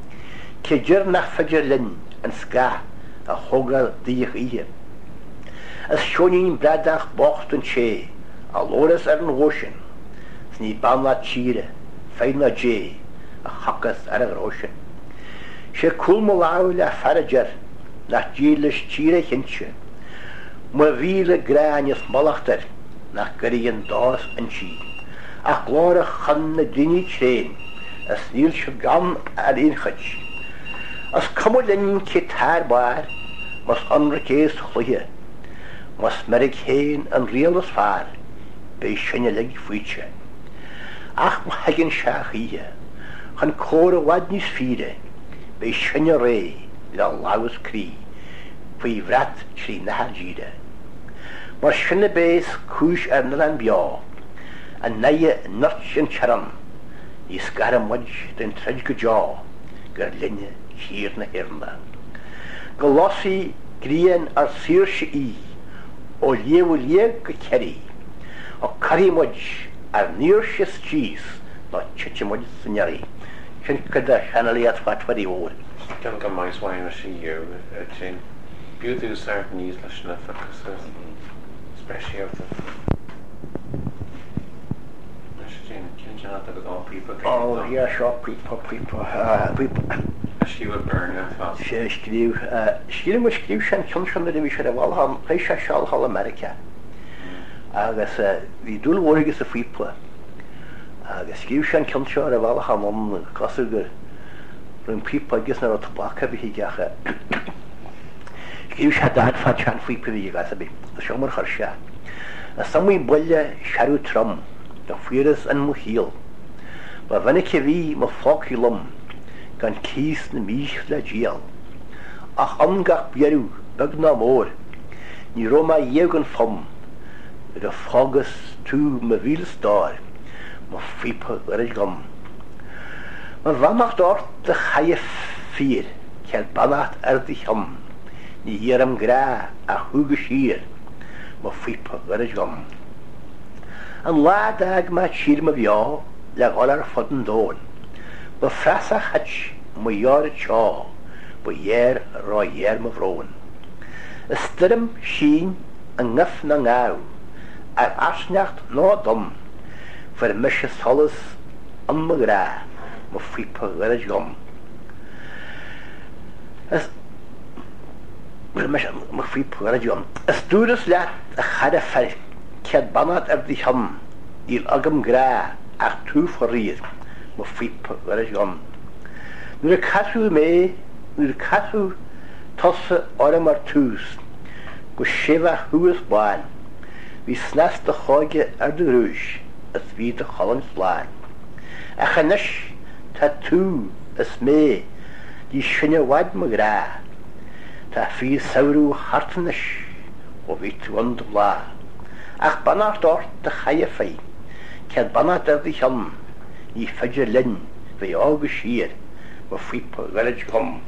Ce dyr nach fydr lyn yn sga a hogal dich ihe. As sionin bradach bocht yn che a loras ar yn rosyn. Sni banla tire, fein na je a chakas ar y rosyn. Se cwl mo lawl a farajar nach gilys tire hintse. Mo fil y gran ys molachtar nach gyri yn dos yn si. Ach glor a chan na dini tren as níl se gan ar ein chyd. As cymw lyn ce tar bar, mas anra cés chluia, mas merig hen yn riel as far, be synialig fwytse. Ach mo hagin siach ia, chan cor a wadnis fire, be synia re, la lawas cri, fwy vrat tri nahar gira. Mas synia bes cwys ar nylan bio, a naia notch yn charan, I sgar am waj den trej go jaw, gyr linne hir na hirna. Golossi grien ar sirse I, o liew lieg go ceri, o cari waj ar nirsis cheese, no chichi waj syniari. Sy'n gyda sianali at fatwari o'r. Gan gan maes wain o si yw, Jin. Bwydw sart nis la syna ffocus, especially of the... Oh, yeah, sure, people, people, uh, people. She would burn her fast. She skriw, skriw mo skriw sian kjonsjon na vi siar wal ham, reisha shal hal Amerika. Agus vi dul vorgis a fipla. Agus skriw sian kjonsjon ar wal ham om kasugur. Ryn pipa gis na tobacca vi higacha. Skriw sian dad fa chan fipla vi higacha bi. Siomar charsha. Samwi bolla sharu tram. Da fwyres yn mwhil. Mae fyny ce fi mae ffog i lwm gan cys na mich la giel. ach angach bierú bag na mór, ní roma dhégan fom, ag a fágus tú ma bhíl stáir, ma fipa ar a gom. Ma bhannacht dort de chaie fír, cead bannacht ar di chom, ní hir am gra a thuga sír, ma fipa ar a gom. An lád ag ma sír ma bhá, le gáil ar fod an dóin, ma frasa chach ma jaar tjá, ba jaar ra jaar ma vroon. Is styrm sien an ngif na ngau, ar asnacht na dom, vir misje solis an ma gra, ma fipa ar a jom. Is vir misje ma fipa ar a jom. Is dúras leat a chada fer, cead banat ar di chum, il agam gra, ach tú forrir, ma fipa ar a jom. Nuair a casú mé, nuair a casú tosa orm ar tús, go sifa thuas báin, hí snas de cháige ar de rúis, as bhí de cholan sláin. A chanis tá tú is mé, dí sinne waid ma gra, tá fí saurú hartanis, ó bhí tú an de blá. Ach bannacht dort de chaie fei, cead bannacht ar di chum, ní feidir linn, bhí ága sír, ma fipa ar a jom.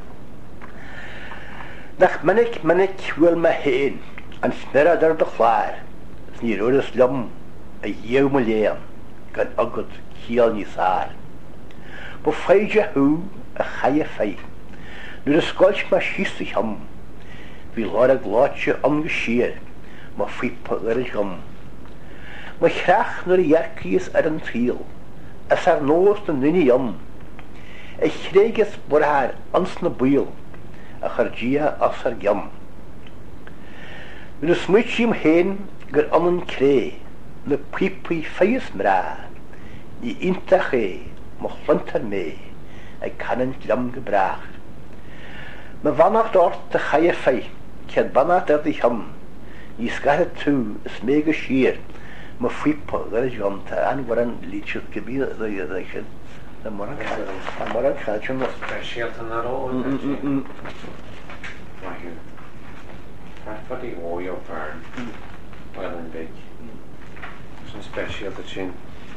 Nach minnic minnic wil ma heen, an snurad ar de chláir, is ní rodas lum a dhéw ma léan, gan agad cial ní sár. Ba feidja hú a chaie fei, nuair a scoilt ma sísta chum, hí láir a glátse amgesír, ma fipa ar a jom. Ma chreach nuair a dhearcíos ar an tríal, as ar nós na nini jom, I chrégus borhar ans na bíl, a chardia as ar giam. Nuair a smuid sím héin gur anan cré, na pipi feis mrá, ní intach é, ma chlantar mé, ag canan gliam gebraach. Ma vannacht dort de chaie fei, cead bannacht ar di chum, ní scarad tú is mé go sír, ma fipa ar a jom, tá an war an lítsio gebí a dheich. The moral the moral culture was special to not all that. Like you, for the oil farm, well and big. Some special to chin.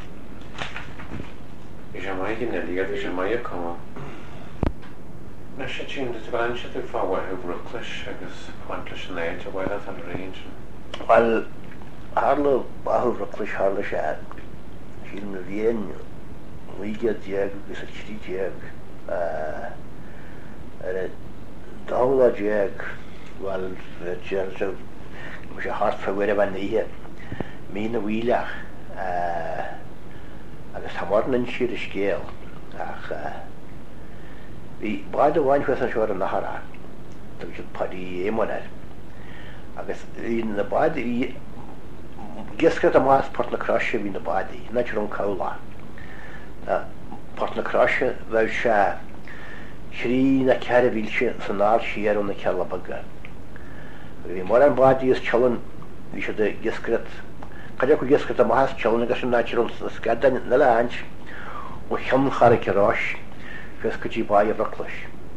Is a mighty nelly, is a mighty come. Na she chin the branch to forward who Brooklish, I guess, Quantish and Edge, away that on range. Well, Harlow, Bahu Brooklish, Harlow Shad. She's in the Vienna. We get jag, we said she jag, uh, a dollar jag, well, the jag, so, was a hard for wherever near. Me in the wheeler, uh, I guess I'm more than sheer scale. Ach, uh, we bought the one was a short in the Hara, which is pretty aim on it. I guess in the body, guess get a mass part of the crush in the body, natural cola. Uh, Port na Crosha, bheadh se trí na ceara bhílte san náil siar ó na ceala baga. Bhí mar an bádí is telan, bhí se de giscret, cadiac go giscret a mahas telan agus an náitiúil sa scadan na leáint ó chean chara ceráis fes go dtí báid a bhroclais.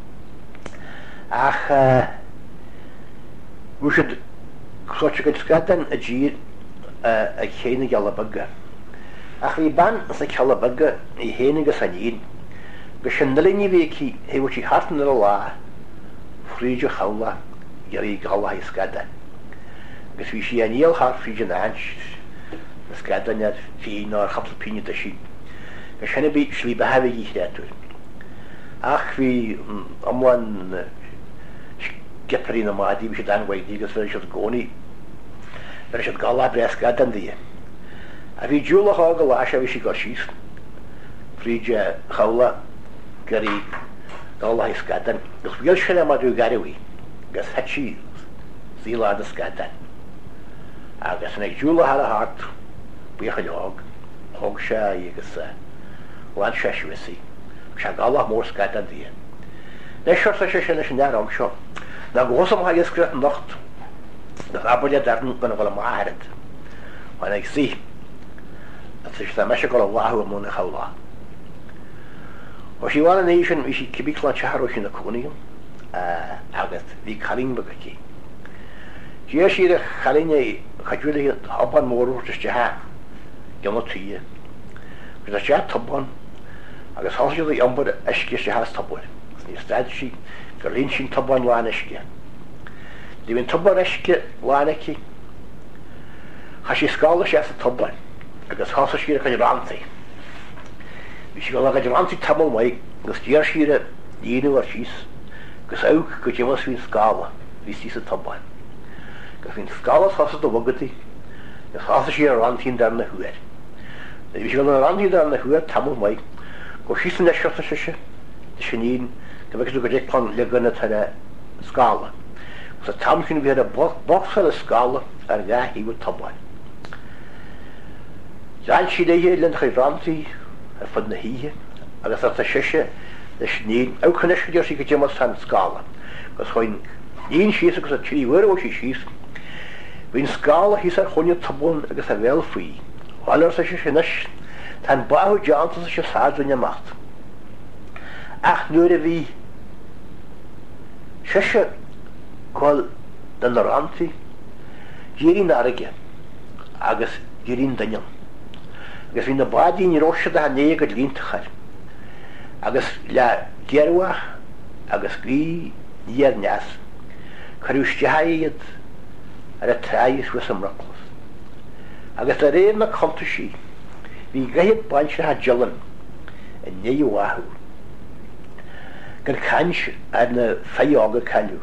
Ach, bhí se chláte go scadan a dír a chéna geala baga. Ach bhí ban sa ceala baga I héana agus a níon, go sin nalíní bhéci é bhfuil sí hartan ar a lá, fríide chawla, gearí gala I scada. Agus bhí sí a níl hart fríide na ans, na scada nead fí ná chapla píine da sí. Go sinna bí slí behefh í chréatúr. Ach bhí amhain geparí na mádí bhí sé danhaidí agus bhí sé gcónaí, bhí sé gala bre scada an dí. A bhí dúla hága lá se bhí sí go síos, fríide chawla, gearí gala I scadan, gus bhíal sin a madú garihí, gus het sí zílád a scadan. Agus ag dúla har a hart, bucha leog, thug se agus lád seisvisí, se gala mór scadan dí. Nes seir sa sé sin sin nearag seo, na gósam ha iscre an nacht, na abbaile darn gona bhfuil máthad, an ag sí, Is that measure got a wahoo among the howla. Or she wanted a nation, we should keep it like Charosh in the Conium, agus bhí charín bagatí. Dí si a charíine chaúla habban mórúirte ha gana tuí. Gus a sé tabban agus háisiú í ambar eisce sé has tabbair. Ní staid si gur líon sin tabban láin eisce. Dí bhín tabbar eisce láineici, cha sí scála sé a tabban agus hása siad a chuid rantaí. Bhí si go le rantaí tabal maiid gus díar siad a dhéanú ar síos gus ág go démas hín scála hí sí sa tabban. Gus hín scála hása do bhagatí gus hása siad a rantaín dar na huair. Bhí si go le rantaí dar na huair tabal maiid go sí san eisiota se se sin íon go bheith go déicpán le gona tar scála. Gus a tam sin bhí a boxar a scála ar gá híú tabban. Dean si é hé len chuid rantaí ar fud na híthe agus a siise le sníon áchaneiscidir sí go démas san scála. Gus chuin íon síos agus a tíhhuiir ó sí síos, hín scála hís ar chuine tabún agus a bhil faoi. Bhailir sa sé sinis tá bathú deanta se sáúine macht. Ach nuair a bhí siise cáil den na rantaí, díirín aige agus díirín daine. Agus hí na bádín róise a né go líntachair. Agus le gearha agus grí níar neas, chuústehaíiad ar a tráis was am rocklas. Agus a réir na conta sí, hí gaiad bainse ha gelan a néú wathú. Gan cains ar na feiága cailú.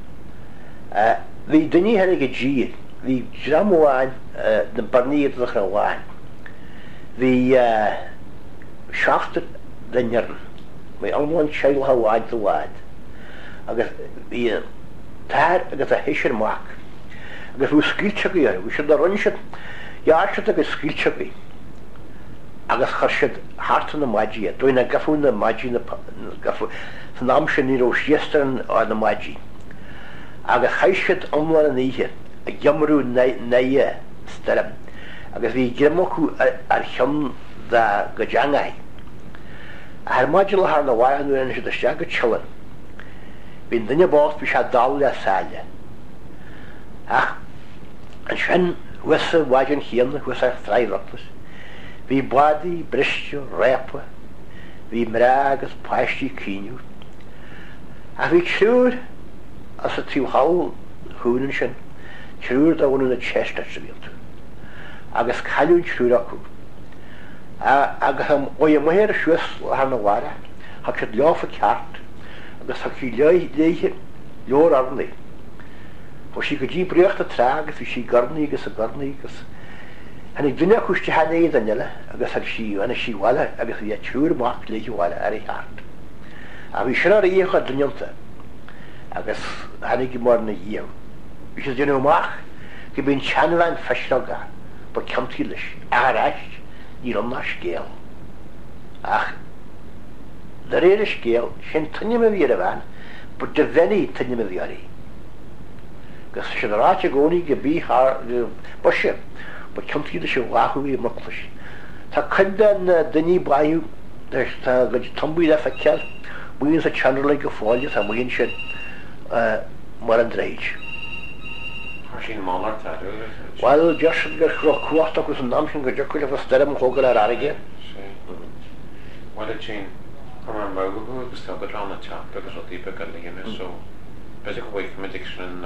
Bhí duine ar go ddí, hí dramháin na barníad a chu bháin. Bhí seachtar dennearn, mé anháin seil ha bháid do bháid. Agus bhí táir agus a héisir mach. Agus bhú scílte go ar, bhú siad a runne siad, jaarsiad agus scílte go. Agus chuir siad harta na maidí, dúin na gafú na maidí na gafú, san am sin ní ó siestan á na maidí. Agus chaisiad amhla na ihe, a giamrú naie staram. Agus bhí gimachú ar chean da go deangaí. A ar maidí le na bhaid nuair siad a ste go telan. Bhín duine bás bhí se dal le sáile. Ach an sin wisa bhaidin chéanna wisa thráidrochtas. Bhí bádaí, bristeo, répa, bhí mrá agus páistí cíniú. A bhí trúr as a tíúhall chuúnan sin, trúr a bhna na chesta sa bhíontu. Agus caiún trúr acu. Agus am oia muhéir suas ar na bhara, ha chud leofa ceart, agus ha chi léithe leor arnaí. Ho sí go dtí breocht a trá agus bhí sí garnaí agus a garnaí agus. Hannig duine chuiste hanéad anile agus ag sí ana sí bhile agus bhí trúr mach léiche bhile ar i cheart. A bhí sin ar íocha duineanta agus hannig i mar na díam. Bhí sé duine mach go bíon teanhhain feisnaga ba ceamtí leis ar eist ní anna scéal. Ach de réir a scéal sin tunne a bhí a bhain, bud de bhenaí tunne a bhíarí. Gus sin ráte gcónaí go bí buise ba ceamtí leis bhhathú í machlas. Tá chuide na duine baithú go tambuí le fa ceall, buíonn sa teanla go fáile a muon sin mar an dréid. Sin málar tá. Well, just gur chrochhuacht agus an am sin go decuil a stem chógal ar aige. Well sin chu an mógu agus tá go rán na teach agus ó típa go líana so beidir go bhaid me sin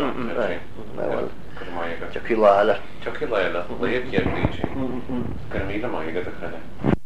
Decí leile. Teí leile, léad gearlí sin gur míle mai go a chuine.